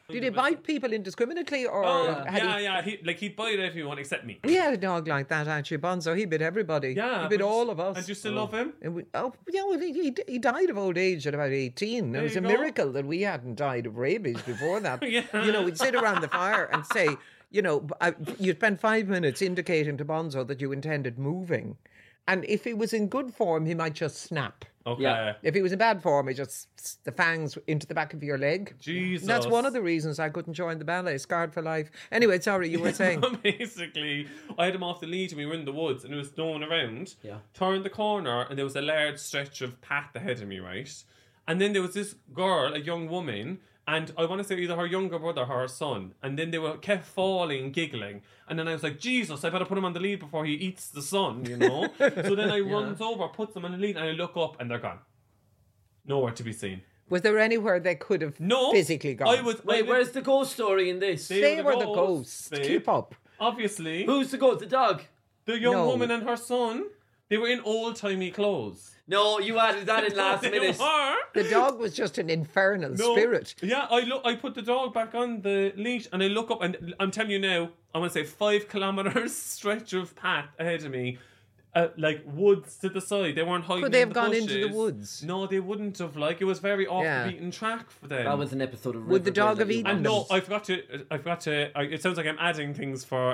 Did he bite people indiscriminately, or Oh, had he'd bite everyone except me. he had a dog like that, actually, Bonzo? He bit everybody. Yeah, he bit but- all of us. And you still love him? Well, he died of old age at about 18. It was you a go. miracle that we hadn't died of rabies before that. Yeah. You know, we'd sit around the fire and say, you know, you'd spend 5 minutes indicating to Bonzo that you intended moving. And if he was in good form, he might just snap. Okay. Yeah. If he was in bad form, he just the fangs into the back of your leg. Jesus. That's one of the reasons I couldn't join the ballet, scarred for life. Anyway, sorry, you were saying. Basically, I had him off the lead and we were in the woods and there was no one around. Yeah. Turned the corner and there was a large stretch of path ahead of me, right? And then there was this girl, a young woman, and I want to say either her younger brother or her son. And then they kept falling, giggling. And then I was like, Jesus, I better put him on the lead before he eats the sun, you know? So then I runs over, puts them on the lead, and I look up and they're gone. Nowhere to be seen. Was there anywhere they could have No. physically gone? Wait, where's the ghost story in this? They were the ghosts. babe. Keep up. Obviously. Who's the ghost? The dog? The young No. woman and her son. They were in old-timey clothes. No, you added that in last They minute. were. The dog was just an infernal No. spirit. Yeah, I put the dog back on the leash and I look up and I'm telling you now, I want to say 5 kilometers stretch of path ahead of me. Like woods to the side. They weren't hiding. Could they in have the gone into the bushes. woods? No, they wouldn't have. Like it was very off Yeah. the beaten track for them. That was an episode of Would the Riverdale dog that have you eaten And watched. no, I forgot to. It sounds like I'm adding things for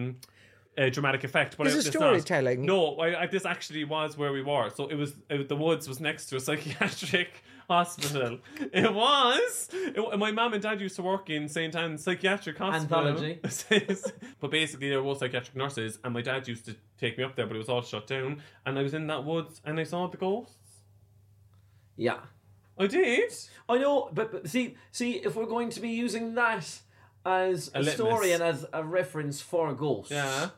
dramatic effect. But This is it's not. storytelling. No, this actually was where we were. So the woods was next to a psychiatric hospital. It was. My mum and dad used to work in St. Anne's Psychiatric Hospital. Anthology. But basically, they were both psychiatric nurses, and my dad used to take me up there, but it was all shut down. And I was in that woods, and I saw the ghosts. Yeah. I did. I know, but see, if we're going to be using that as a litmus. story and as a reference for ghosts, Yeah.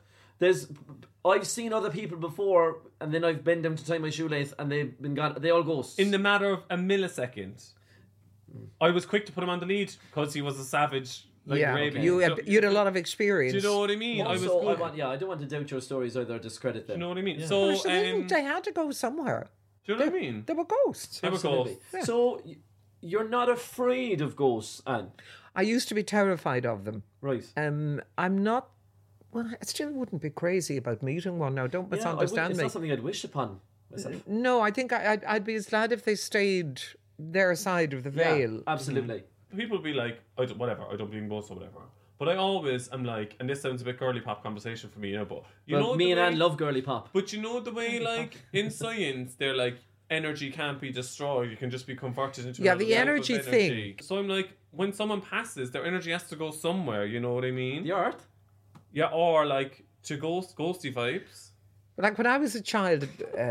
I've seen other people before, and then I've bent them to tie my shoelace, and they've been gone. They all ghosts. In the matter of a millisecond, I was quick to put him on the lead because he was a savage. Like yeah, Arabian. you So- had a lot of experience. Do you know what I mean? I was So good. I don't want to doubt your stories either, or discredit them. Do you know what I mean? Yeah. So, Well, they had to go somewhere. do you know what I mean? There were ghosts. They were Absolutely. ghosts. So you're not afraid of ghosts, Anne? I used to be terrified of them. Right. I'm not. Well, I still wouldn't be crazy about meeting one now. Don't Yeah, misunderstand it's me. not something I'd wish upon myself. No, I think I'd be as glad if they stayed their side of the veil. Yeah, absolutely. People would be like, I don't believe in ghosts or whatever. But I always am like, and this sounds a bit girly pop conversation for me, you know, but you know Me the and way- Anne love girly pop. But you know the way, like in science, they're like energy can't be destroyed; you can just be converted into Yeah, another the type of energy thing. So I'm like, when someone passes, their energy has to go somewhere. You know what I mean? The Earth? Yeah, or like to ghosty vibes. Like when I was a child,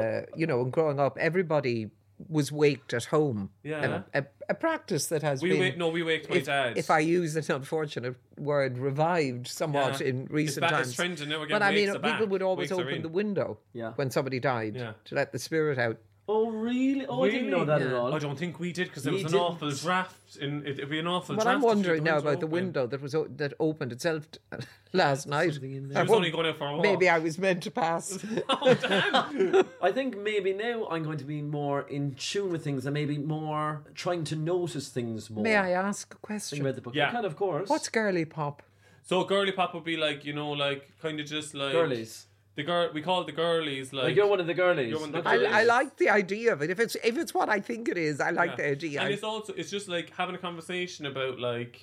and growing up, everybody was waked at home. Yeah. A practice that has We been. waked my dad. If I use an unfortunate word, revived somewhat Yeah. in recent It's times. trending now again. But I mean, wakes are people back. would always Wakes are open in. the window Yeah. when somebody died Yeah. to let the spirit out. Oh, really? Oh, I didn't know that at all. I don't think we did because there You was an didn't. awful draft. It'd be an awful Well, draft. I'm to wondering keep now about the open. window that was that opened itself last night. something in there. She was I only won't- going out for a walk. Maybe I was meant to pass. Oh, damn. I think maybe now I'm going to be more in tune with things and maybe more trying to notice things more. May I ask a You question? read the book? Yeah. You can, of course. What's girly pop? So girly pop would be like, kind of just like girlies? The girl we call it the girlies. Like you're one of the girlies. You're one of the Not girlies. I like the idea of it. If it's what I think it is, I like Yeah. the idea. And it's just like having a conversation about like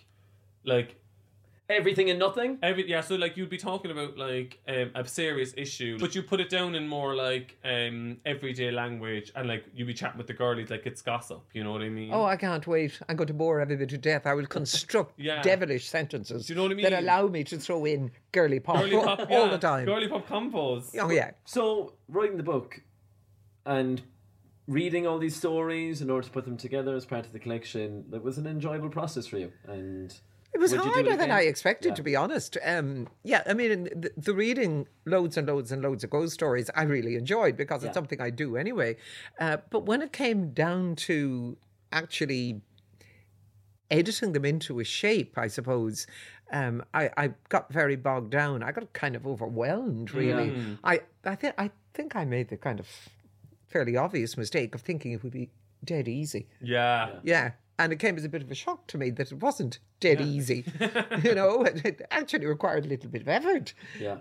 Everything and nothing. so like you'd be talking about like a serious issue, but you put it down in more like everyday language, and like you'd be chatting with the girlies like it's gossip. You know what I mean? Oh, I can't wait. I'm going to bore everybody to death. I will construct Yeah. devilish sentences Do you know what I that mean? allow me to throw in girly pop, girly pop all yeah. the time. Girly pop combos. Oh, yeah. So writing the book and reading all these stories in order to put them together as part of the collection, that was an enjoyable process for you. And It was would you do it harder than again? I expected, Yeah. to be honest. I mean, the reading loads and loads and loads of ghost stories I really enjoyed because Yeah. it's something I do anyway. But when it came down to actually editing them into a shape, I suppose, I got very bogged down. I got kind of overwhelmed, really. I think I made the kind of fairly obvious mistake of thinking it would be dead easy. Yeah. Yeah. And it came as a bit of a shock to me that it wasn't dead easy. You know, it actually required a little bit of effort. Yeah.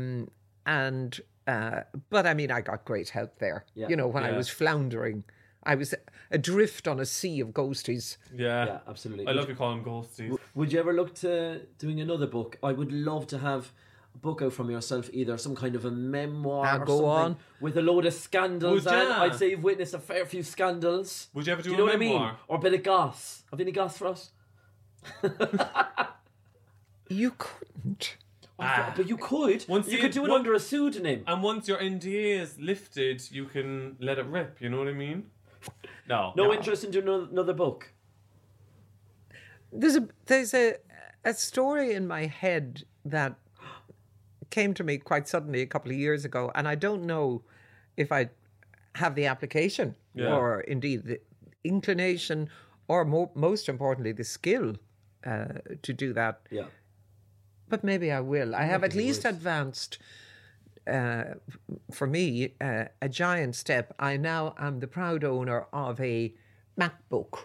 But I mean, I got great help there. Yeah. You know, when I Yeah. was floundering, I was adrift on a sea of ghosties. Yeah, absolutely. I love you calling them ghosties. Would you ever look to doing another book? I would love to have a book out from yourself, either some kind of a memoir Now or go something on. with a load of scandals. Would And ya? I'd say you've witnessed a fair few scandals. Would you ever do you a know what I memoir? mean? Or a bit of goss. Have you any goss for us? You couldn't. But you could. Once you you- could do it one- under a pseudonym. And once your NDA is lifted, you can let it rip. You know what I mean? No. No interest in doing another book. There's a story in my head that came to me quite suddenly a couple of years ago, and I don't know if I have the application or indeed the inclination or most importantly the skill to do that. Yeah. But maybe I will. I have at least advanced, for me, a giant step. I now am the proud owner of a MacBook.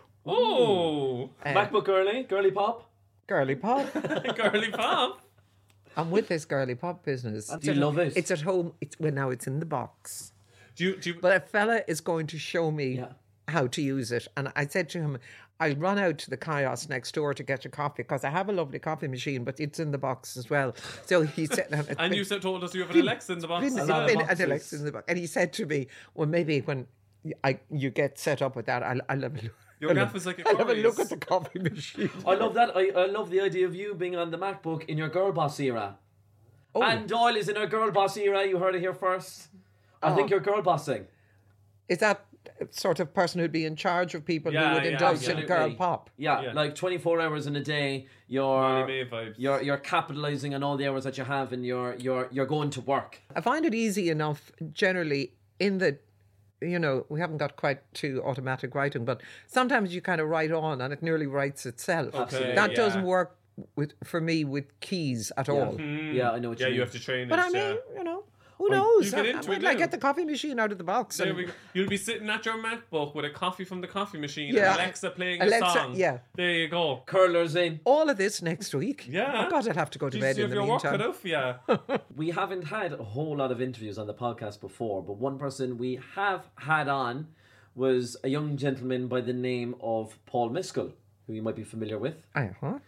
Oh, MacBook girly pop. Girly pop. girly pop. I'm with this girly pop business. Do you love it? It's at home. Now it's in the box. Do you? But a fella is going to show me Yeah. how to use it. And I said to him, I'll run out to the kiosk next door to get a coffee because I have a lovely coffee machine, but it's in the box as well. So he said... And you told us you have an Alexa in the box. Been- as lot of well. been boxes. an Alexa in the box. And he said to me, well, maybe when you get set up with that, I'll have a look. Your gaff is like a I'll have a look Corey's. at the coffee machine. I love that. I love the idea of you being on the MacBook in your girl boss era. Oh. Anne Doyle is in her girl boss era. You heard it here first. I think you're girl bossing. Is that sort of person who'd be in charge of people Yeah, who would yeah, indulge in absolutely. girl pop? Yeah, Yeah. like 24 hours in a day. Molly May vibes. You're capitalizing on all the hours that you have, and you're going to work. I find it easy enough generally in the, you know, we haven't got quite to automatic writing, but sometimes you kind of write on and it nearly writes itself. Okay, That yeah. doesn't work for me with keys at all. Yeah, I know what Yeah, you mean. you have to train But it. I mean, yeah. you know, who knows? you get into When it I now. get the coffee machine out of the box. There And we go. You'll be sitting at your MacBook with a coffee from the coffee machine Yeah. and Alexa playing a Alexa, song. yeah. There you go. Curlers in. all of this next week. Yeah. Oh, God, I'll have to go to bed You in have the your work cut meantime. out for you. We haven't had a whole lot of interviews on the podcast before, but one person we have had on was a young gentleman by the name of Paul Miskell, who you might be familiar with. Uh-huh.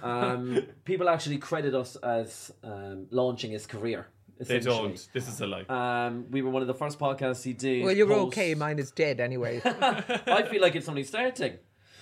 People actually credit us as launching his career. They essentially. don't. This is a lie. We were one of the first podcasts he did. Well, you're post- okay. Mine is dead anyway. I feel like it's only starting.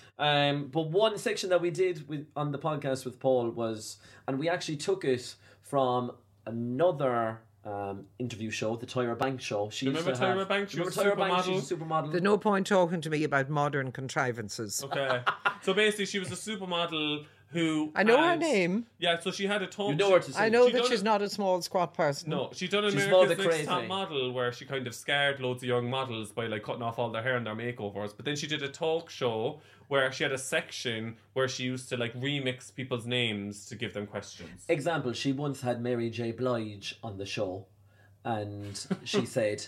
But one section that we did on the podcast with Paul was, and we actually took it from another interview show, the Tyra Banks show. She Remember used to have- Tyra Banks? She Remember was a Tyra Banks? supermodel? She's a supermodel. There's no point talking to me about modern contrivances. Okay. So basically, she was a supermodel who. I know her had- name. Yeah, so she had a talk. You know her to see. I know She that done she's it- not a small, squat person. No, she done She's more America's the Next crazy. Top Model, where she kind of scared loads of young models by like cutting off all their hair and their makeovers. But then she did a talk show where she had a section where she used to like remix people's names to give them questions. Example, she once had Mary J. Blige on the show, and she said,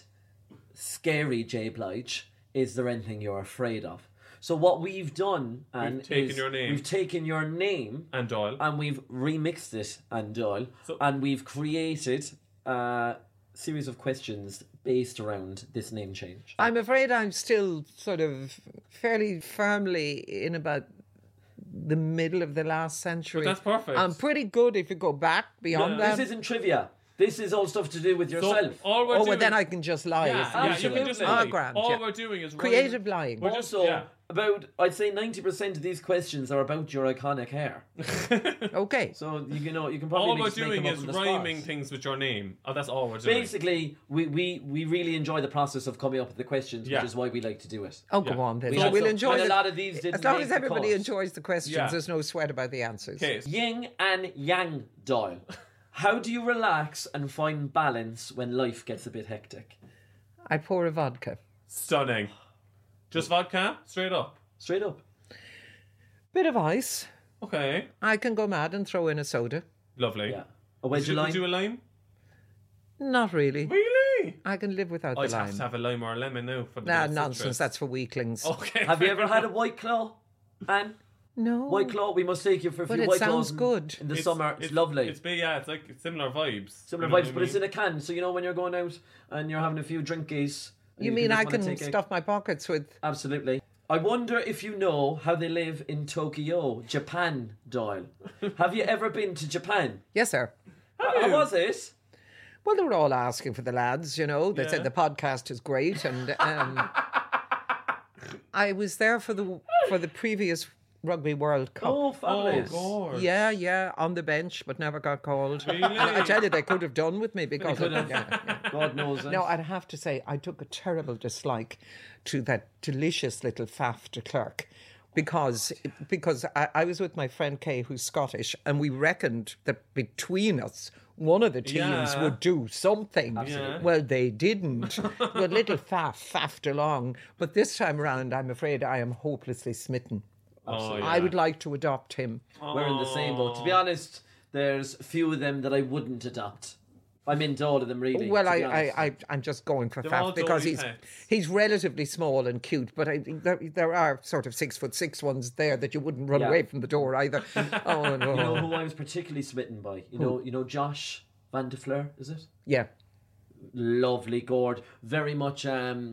"Scary J. Blige, is there anything you're afraid of?" So what we've done, and We've taken is your name. we've taken your name, And Doyle. and we've remixed it, and Doyle, So- and we've created a series of questions based around this name change. I'm afraid I'm still sort of fairly firmly in about the middle of the last century. But that's perfect. I'm pretty good if you go back beyond that. This isn't trivia. This is all stuff to do with So yourself. all we're Oh, doing. well, then I can just lie. Yeah, if yeah, you absolutely. can just Oh, lie. grand, All yeah. we're doing is Creative lying. We're just Also, yeah. about, I'd say 90% of these questions are about your iconic hair. Okay. So, you know, you can probably All we're just make doing them up is on the rhyming spot. things with your name. Oh, that's all we're doing. Basically, we really enjoy the process of coming up with the questions, Yeah. which is why we like to do it. Oh, go Yeah. on then. We So had we'll some- enjoy and a it. lot of these didn't As long make as the everybody cut. enjoys the questions, Yeah. there's no sweat about the answers. Okay. Yin and Yang Doyle. How do you relax and find balance when life gets a bit hectic? I pour a vodka. Stunning. Just vodka? Straight up. Straight up. Bit of ice. Okay. I can go mad and throw in a soda. Lovely. Yeah. A wedge of Would lime. you a lime? Not really. Really? I can live without I'd the have lime. to have a lime or a lemon now for the Nah, best nonsense. citrus. That's for weaklings. Okay. Have you ever had a White Claw? And No. White Claw, we must take you for a But few it White sounds Claws good. in the summer. It's lovely. It's like similar vibes. Similar You know vibes, what but I it's mean? in a can. So, you know, when you're going out and you're having a few drinkies. and You mean just I wanna can take stuff my pockets with... Absolutely. I wonder if you know how they live in Tokyo, Japan, Doyle. Have you ever been to Japan? Yes, sir. How was it? Well, they were all asking for the lads, you know. They said the podcast is great, and I was there for the previous Rugby World Cup. Oh, fabulous. Oh, God. Yeah, on the bench, but never got called. Really? And I tell you, they could have done with me because could of, have. God knows it. No, I'd have to say I took a terrible dislike to that delicious little faff de Klerk because I was with my friend Kay, who's Scottish, and we reckoned that between us, one of the teams Yeah. would do something. Absolutely. Well, they didn't. Well, little faffed along. But this time around, I'm afraid I am hopelessly smitten. Oh, yeah. I would like to adopt him. We're in the same boat. To be honest, there's few of them that I wouldn't adopt. I'm into all of them, really. Well, to be honest. I'm just going for They're all faff because dolly pets. he's relatively small and cute, but there are sort of 6'6" ones there that you wouldn't run Yeah. away from the door either. Oh no! You know who I was particularly smitten by? You know Josh Van de Fleur, is it? Yeah, Lovely gourd, very much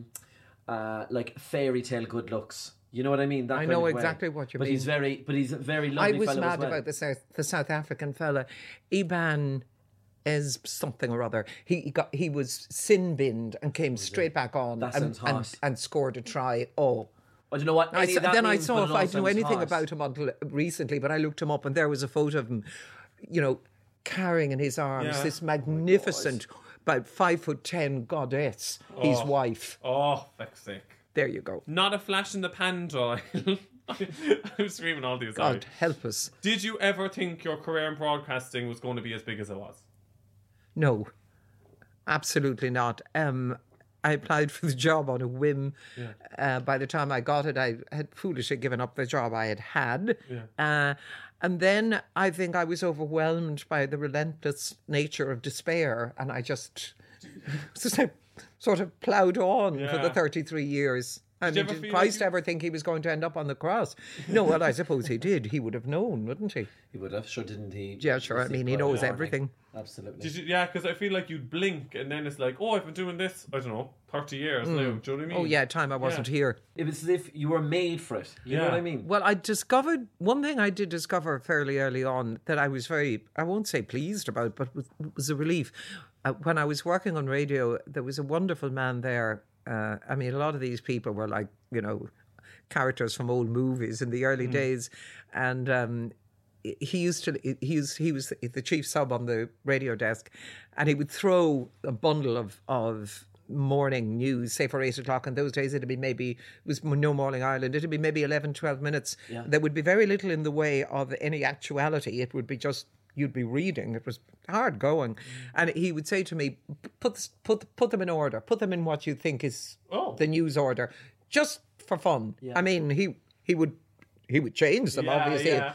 like fairy tale good looks. You know what I mean? That I kind know of way. exactly what you but mean. He's a very I lovely was fellow mad as well. about the South African fella, Iban. Is something or other. He was sin binned and came straight back on That sounds hot. and scored a try. Oh. I don't know what any of that Then I means, saw but if it all I knew sounds anything hot. about him until recently, but I looked him up and there was a photo of him, you know, carrying in his arms Yeah. this magnificent, about 5'10" goddess, his wife. Oh, fuck's sake. There you go. Not a flash in the pan, Doyle. I'm screaming all these God out. help us. Did you ever think your career in broadcasting was going to be as big as it was? No, absolutely not. I applied for the job on a whim. By the time I got it, I had foolishly given up the job I had. And then I think I was overwhelmed by the relentless nature of despair, and I just sort of ploughed on for Yeah. the 33 years. And you ever did feel Christ like ever think he was going to end up on the cross? No, well, I suppose he did. He would have known, wouldn't he? He would have, sure, didn't he? Yeah, sure. I mean, he knows everything. Absolutely. Did you, yeah, because I feel like you'd blink and then it's like, oh, I've been doing this, I don't know, 30 years now. Do you know what I mean? Oh, yeah, time I wasn't here. It was as if you were made for it. You know Yeah. what I mean? Well, I discovered one thing I did discover fairly early on that I was very, I won't say pleased about, but was a relief. When I was working on radio, there was a wonderful man there. I mean, a lot of these people were like, you know, characters from old movies in the early days. And he was the chief sub on the radio desk, and he would throw a bundle of morning news, say for 8 o'clock. In those days, it was no Morning Ireland, it'd be maybe 11, 12 minutes. Yeah. There would be very little in the way of any actuality. It would be just, you'd be reading. It was hard going. And he would say to me, put them in order, put them in what you think is the news order, just for fun. I mean, he would change them, Yeah, obviously. yeah.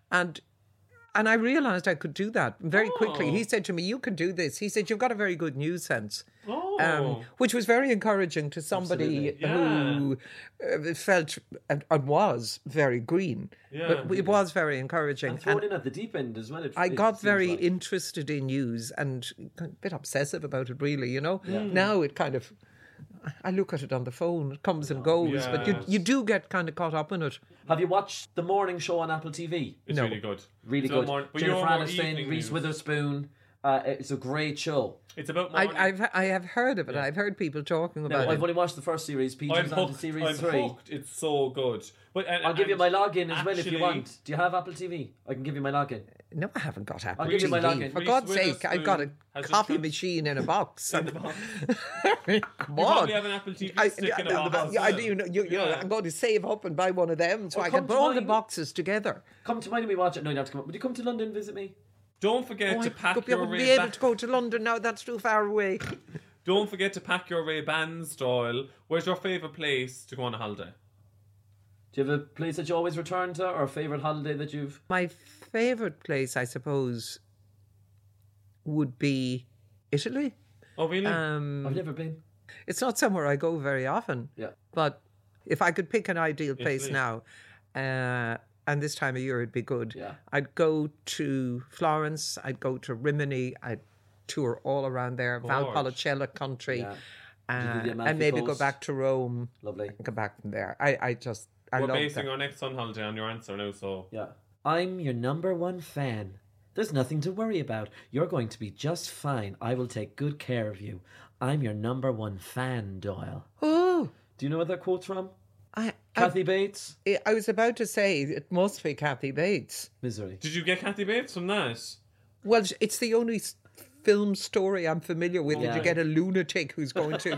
And I realised I could do that very quickly. He said to me, you can do this. He said, you've got a very good news sense. Which was very encouraging to somebody who felt and was very green. But it was very encouraging. And thrown in at the deep end as well. I got seems very like. interested in news and a bit obsessive about it, really, you know. Now it kind of, I look at it on the phone, it comes and goes, but you do get kind of caught up in it. Have you watched the morning show on Apple TV? It's really good. Really So good. but Jennifer you're more Aniston, evening Reese news. Witherspoon. It's a great show. It's about morning. I have heard of it. I've heard people talking about I've it. only watched the first series. I'm Peter's on to hooked. series I'm 3. hooked. It's so good. But, I'll give you my login as well if you actually- want. Do you have Apple TV? I can give you my login. No, I haven't got Apple I'll give you my TV. login. For Reese God's sake, I've got a Witherspoon has coffee just- machine in a box. In the box. Come You on. probably have an Apple TV stick in a box. I do. You know, I'm going to save up and buy one of them so I come can to put all the mine. boxes together. Come to mine and we watch it. No, you have to come up. Would you come to London and visit me? Don't forget to pack Hope you your wouldn't be Ray able to go to London now. That's too far away. Don't forget to pack your Ray Bans, Doyle. Where's your favourite place to go on a holiday? Do you have a place that you always return to, or a favourite holiday that you've? My favourite place, I suppose, would be Italy. Oh, really? I've never been. It's not somewhere I go very often. Yeah. But if I could pick an ideal place Italy. now, and this time of year it'd be good. Yeah. I'd go to Florence, I'd go to Rimini, I'd tour all around there, Valpolicella country, Yeah. Do the Amalfi and maybe go Coast. back to Rome. Lovely. And go back from there. I We're love basing that. our next sun holiday on your answer now, so. Yeah. I'm your number one fan. There's nothing to worry about. You're going to be just fine. I will take good care of you. I'm your number one fan, Doyle. Oh, Do you know what that quote's from? I Kathy Bates? was about to say it must be Kathy Bates. Misery. Did you get Kathy Bates from that? Well, it's the only film story I'm familiar with that Yeah. you get a lunatic who's going to.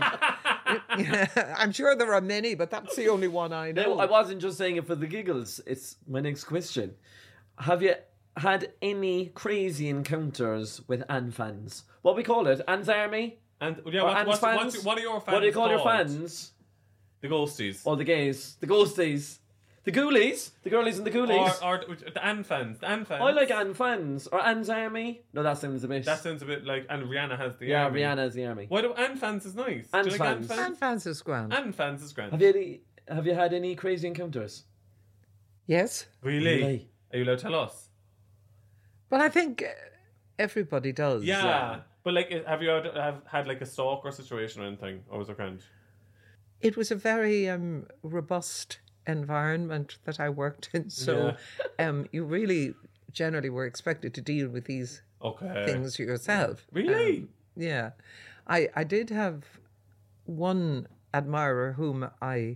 I'm sure there are many, but that's the only one I know. No, I wasn't just saying it for the giggles. It's my next question. Have you had any crazy encounters with Anne fans? What we call it? Anne's Army? And yeah, Or what, Anne's fans? what are your fans What do you call your called? fans? The ghosties. Or the gays? The ghosties? The ghoulies? The girlies and the ghoulies? Or the Anne fans. The Anne fans. I like Anne fans. Or Anne's Army? No, that sounds a bit... That sounds a bit like, and Rihanna has the yeah, army. Rihanna's the Army. Why do Anne fans is nice? Anne do you like fans. Anne And fans? Francis Grant. Anne fans is grand. Have you had any crazy encounters? Yes. Really? Really? Are you allowed to tell us? Well, I think everybody does. Yeah. Yeah. But like, have you had like a stalker situation or anything? Or was it grand? It was a very robust environment that I worked in. So you really generally were expected to deal with these Okay. things yourself. Really? Yeah. I did have one admirer whom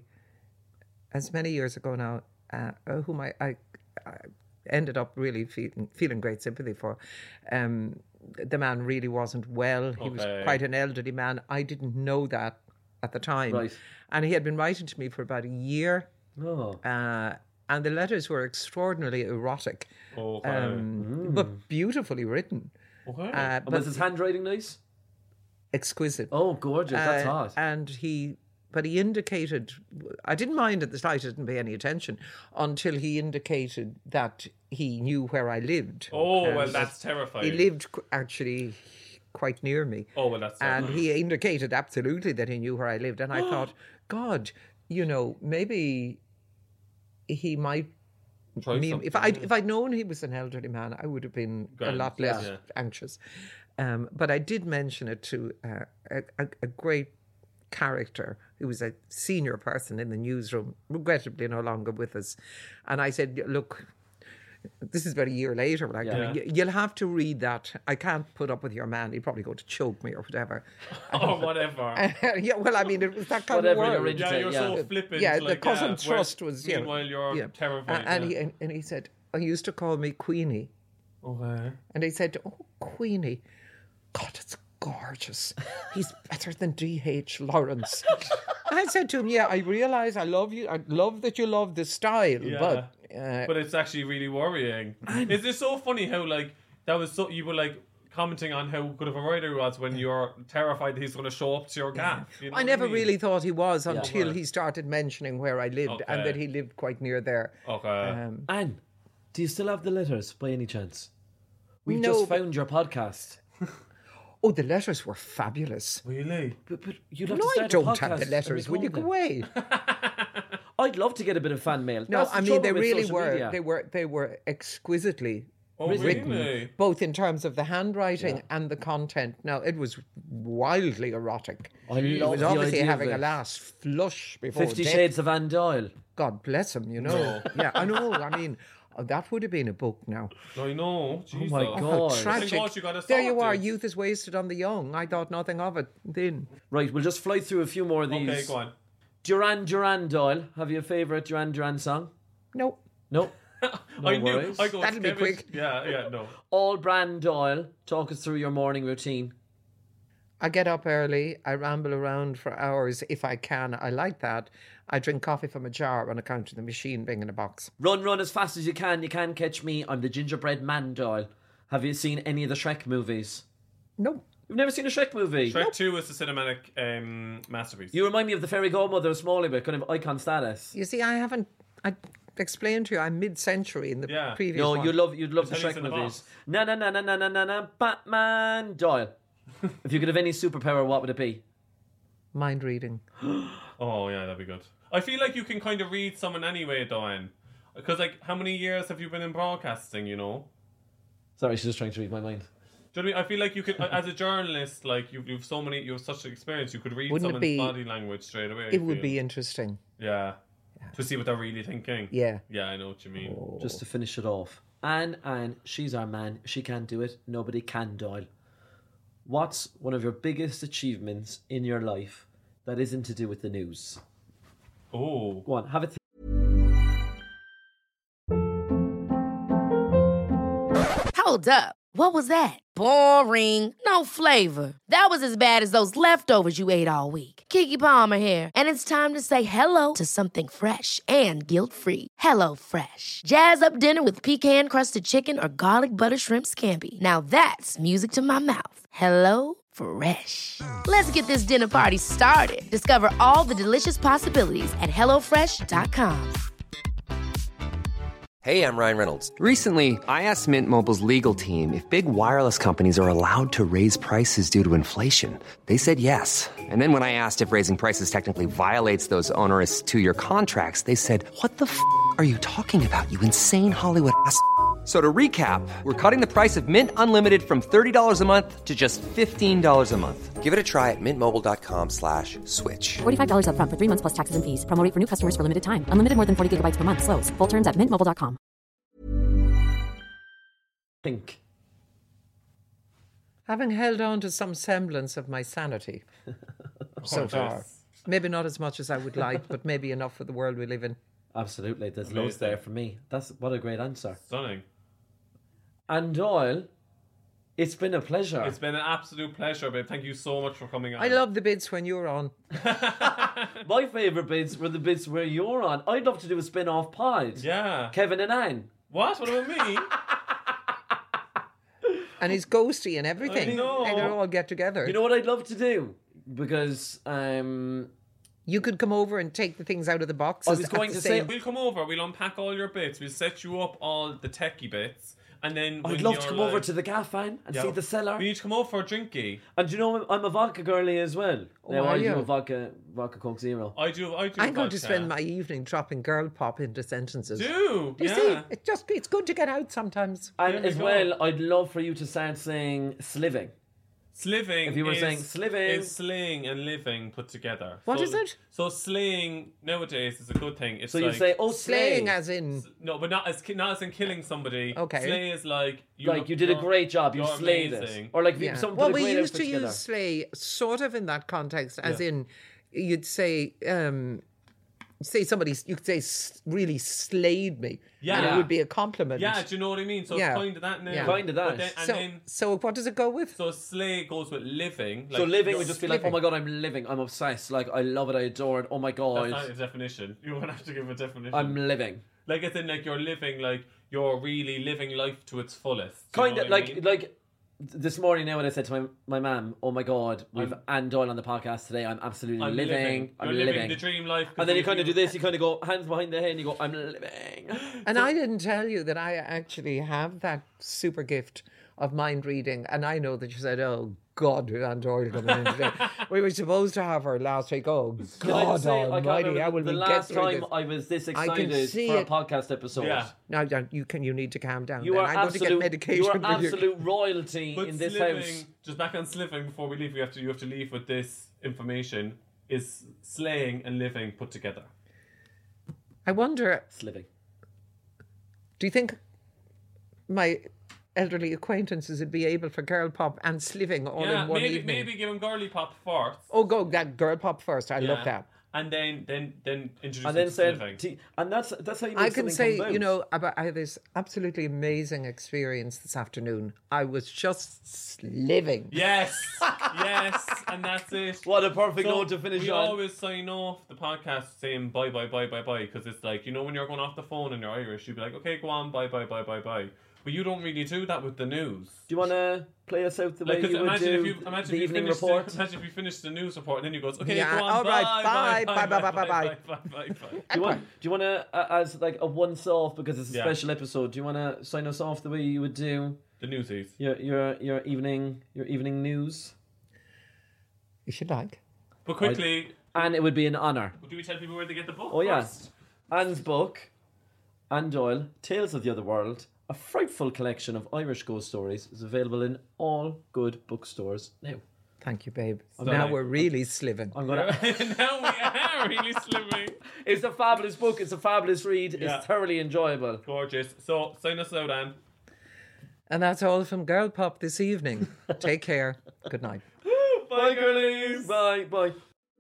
as many years ago now, whom I ended up really feeling great sympathy for. The man really wasn't well. He was Okay. quite an elderly man. I didn't know that at the time. Right. And he had been writing to me for about a year. Oh. And the letters were extraordinarily erotic, Okay. but beautifully written. Okay. And But was his handwriting nice? exquisite. Oh, gorgeous. That's hot. And he indicated, I didn't mind at the start, I didn't pay any attention until he indicated that he knew where I lived. Oh, well, that's terrifying. He lived actually quite near me. Oh, well, that's And terrifying. he indicated absolutely that he knew where I lived. And I thought, God, maybe he might. Try If something, I'd known he was an elderly man, I would have been a Grand, lot less yeah. anxious. But I did mention it to a great character who was a senior person in the newsroom, regrettably no longer with us. And I said, look, this is about a year later. Like, Yeah. you'll have to read that. I can't put up with your man. He'd probably go to choke me or whatever. Or whatever. Yeah, well, I mean, it was that kind Whatever of you're word. into. Yeah, you're so Yeah. flippant. Yeah, like, the cousin where- trust was, Meanwhile, you're terrified. And he said, he used to call me Queenie. Okay. And he said, oh, Queenie, God, it's gorgeous. He's better than D.H. Lawrence. And I said to him, yeah, I realise I love you. I love that you love the style, Yeah. but But it's actually really worrying. Is it so funny how, like, that was so, you were, like, commenting on how good of a writer he was when you're terrified that he's going to show up to your gaff. You know I what never mean? really thought he was until Right. he started mentioning where I lived and Okay. that he lived quite near there. Okay. Anne, do you still have the letters by any chance? We've No, just but- found your podcast. Oh, the letters were fabulous. Really? But you'd have No, to I start a don't podcast have the and letters. Will you record go them. away? I'd love to get a bit of fan mail. No, That's the I mean trouble they with really social were. media. They were exquisitely Oh, written, really? both in terms of the handwriting and the content. Now it was wildly erotic. I He love was the obviously idea of having it. a last flush before 50 death. Shades of Anne Doyle. God bless him, you know. Yeah, I know. I mean, that would have been a book now. I know. Jesus. my Oh, God. tragic. Thank God you got us There you are. sorted. Youth is wasted on the young. I thought nothing of it then. Right, we'll just fly through a few more of these. Okay, go on. Duran Duran Doyle. Have you a favourite Duran Duran song? No. No. I knew. worries. I go, That'll be Kevin- quick. Yeah, no. All Brand Doyle. Talk us through your morning routine. I get up early. I ramble around for hours if I can. I like that. I drink coffee from a jar on account of the machine being in a box. Run as fast as you can. You can't catch me. I'm the gingerbread man Doyle. Have you seen any of the Shrek movies? No. You've never seen a Shrek movie? Shrek 2 is a cinematic masterpiece. You remind me of the fairy godmother of Smalley, but kind of icon status. You see, I explained to you I'm mid-century in the Yeah. previous No, one. you'd love the Tell us Shrek in the movies. box. Na Batman Doyle. If you could have any superpower, what would it be? Mind reading. Oh, yeah, that'd be good. I feel like you can kind of read someone anyway, Diane. Because, like, how many years have you been in broadcasting, you know? Sorry, she's just trying to read my mind. Do you know what I mean? I feel like you could, as a journalist, like, you have such experience, you could read Wouldn't it someone's be- body language straight away. I It would feel. be interesting. Yeah. To see what they're really thinking. Yeah. Yeah, I know what you mean. Just to finish it off. Anne, she's our man. She can't do it. Nobody can, Doyle. What's one of your biggest achievements in your life that isn't to do with the news? Oh. Go on, have it. Hold up. What was that? Boring. No flavor. That was as bad as those leftovers you ate all week. Keke Palmer here, and it's time to say hello to something fresh and guilt-free. Hello Fresh. Jazz up dinner with pecan-crusted chicken or garlic butter shrimp scampi. Now that's music to my mouth. Hello Fresh. Let's get this dinner party started. Discover all the delicious possibilities at hellofresh.com. Hey, I'm Ryan Reynolds. Recently, I asked Mint Mobile's legal team if big wireless companies are allowed to raise prices due to inflation. They said yes. And then when I asked if raising prices technically violates those onerous two-year contracts, they said, "What the f*** are you talking about, you insane Hollywood ass?" So to recap, we're cutting the price of Mint Unlimited from $30 a month to just $15 a month. Give it a try at mintmobile.com/switch. $45 up front for 3 months plus taxes and fees. Promo rate for new customers for limited time. Unlimited more than 40 gigabytes per month. Slows full terms at mintmobile.com. Think. Having held on to some semblance of my sanity so far. Maybe not as much as I would like, but maybe enough for the world we live in. Absolutely, there's loads there for me. What a great answer. Stunning. And Doyle, it's been a pleasure. It's been an absolute pleasure, babe. Thank you so much for coming on. I love the bits when you're on. My favourite bits were the bits where you're on. I'd love to do a spin-off pod. Yeah. Kevin and Anne. What? What about me? And he's ghosty and everything. I know. And they all get together. You know what I'd love to do? Because you could come over and take the things out of the boxes. I was going at the to say- same- We'll come over, we'll unpack all your bits, we'll set you up all the techie bits, and then I'd love to come over to the gaff, Anne, and Yeah. see the cellar. We need to come over for a drinky. And you know, I'm a vodka girly as well. Now, are I you? do a vodka Coke Zero. I do. I'm going vodka. to spend my evening dropping girl pop into sentences. Do You yeah. see, it's good to get out sometimes. And There we as go. well, I'd love for you to start saying sliving. Sliving. If you were is, saying sliving- is slaying and living put together. What so, is it? So slaying nowadays is a good thing. It's So like, you say, oh, Slaying slaying. as in... no, but not as in killing somebody. Okay. Slay is like Like, you did a great job, you you're slayed amazing. it. Or like, Yeah. someone Well, put a we great used outfit to together. use slay sort of in that context, as in you'd say somebody, you could say really slayed me. Yeah. And it would be a compliment. Yeah, do you know what I mean? So Yeah. it's kind of that now. Yeah. Kind of that. But then, and So, then so what does it go with? so slay goes with living. Like, So living you're- would just be like, oh my god, I'm living, I'm obsessed, like I love it, I adore it, oh my That's god, not a definition. You won't have to give a definition. I'm living. Like it's in like you're living, like you're really living life to its fullest. Do you Kind know of what I like mean? like this morning now when I said to my mum, oh my god, we've Anne Doyle on the podcast today, I'm absolutely I'm living. I'm You're living. the dream life. 'cause And then you if kind of do this, you kind of go hands behind the head and you go, I'm living. And I didn't tell you that I actually have that super gift of mind reading. And I know that you said, oh God, Anne Doyle coming in today. We were supposed to have her last week. Oh Can I God just say, I can't almighty, remember how will the we get last through time this? I was this I can excited see for a it. podcast episode. Yeah. Now you need to calm down. You then. are I'm going to get absolute, medication you are for you. absolute royalty But in this sliving, house. just back on sliving before we leave, you have to leave with this information: is slaying and living put together. I wonder, Sliving. do you think my elderly acquaintances would be able for girl pop and sliving all Yeah, in one maybe evening? maybe give him girly pop first. Oh, go that girl pop first. I love Yeah. that. And then introduce And then him to said, sliving. and that's how you make I can something say, come out. you know, I had this absolutely amazing experience this afternoon. I was just living. Yes, yes, and that's it. What a perfect note to finish we on. always sign off the podcast saying bye, because it's like, you know, when you're going off the phone and you're Irish, you'd be like, okay, go on, bye. But you don't really do that with the news. Do you want to play us out the way Like, 'cause you would imagine do if you the evening finished report? Imagine if you finished the news report and then you go, okay, Yeah, go on, all right, bye. bye. Do you want to, as like a once off, because it's a Yeah. special episode, do you want to sign us off the way you would do The newsies. your evening news? You should like. But quickly, And it would be an honour. do we tell people where they get the book? Oh yeah, first? Anne's book. Anne Doyle, Tales of the Other World, a frightful collection of Irish ghost stories, is available in all good bookstores now. Thank you, babe. Stunning. Now we're really sliving. I'm gonna. Now we are really slimming. It's a fabulous book. It's a fabulous read. Yeah. It's thoroughly enjoyable. Gorgeous. So, sign us out, Anne. And that's all from Girl Pop this evening. Take care. Good night. Bye, girlies. Bye. Bye.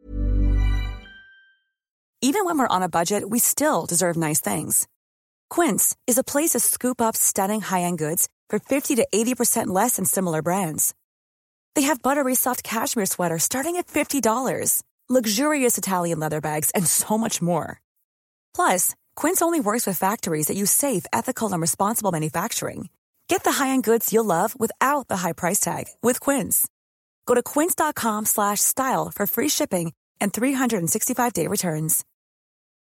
Even when we're on a budget, we still deserve nice things. Quince is a place to scoop up stunning high-end goods for 50 to 80% less than similar brands. They have buttery soft cashmere sweaters starting at $50, luxurious Italian leather bags, and so much more. Plus, Quince only works with factories that use safe, ethical, and responsible manufacturing. Get the high-end goods you'll love without the high price tag with Quince. Go to quince.com/style for free shipping and 365-day returns.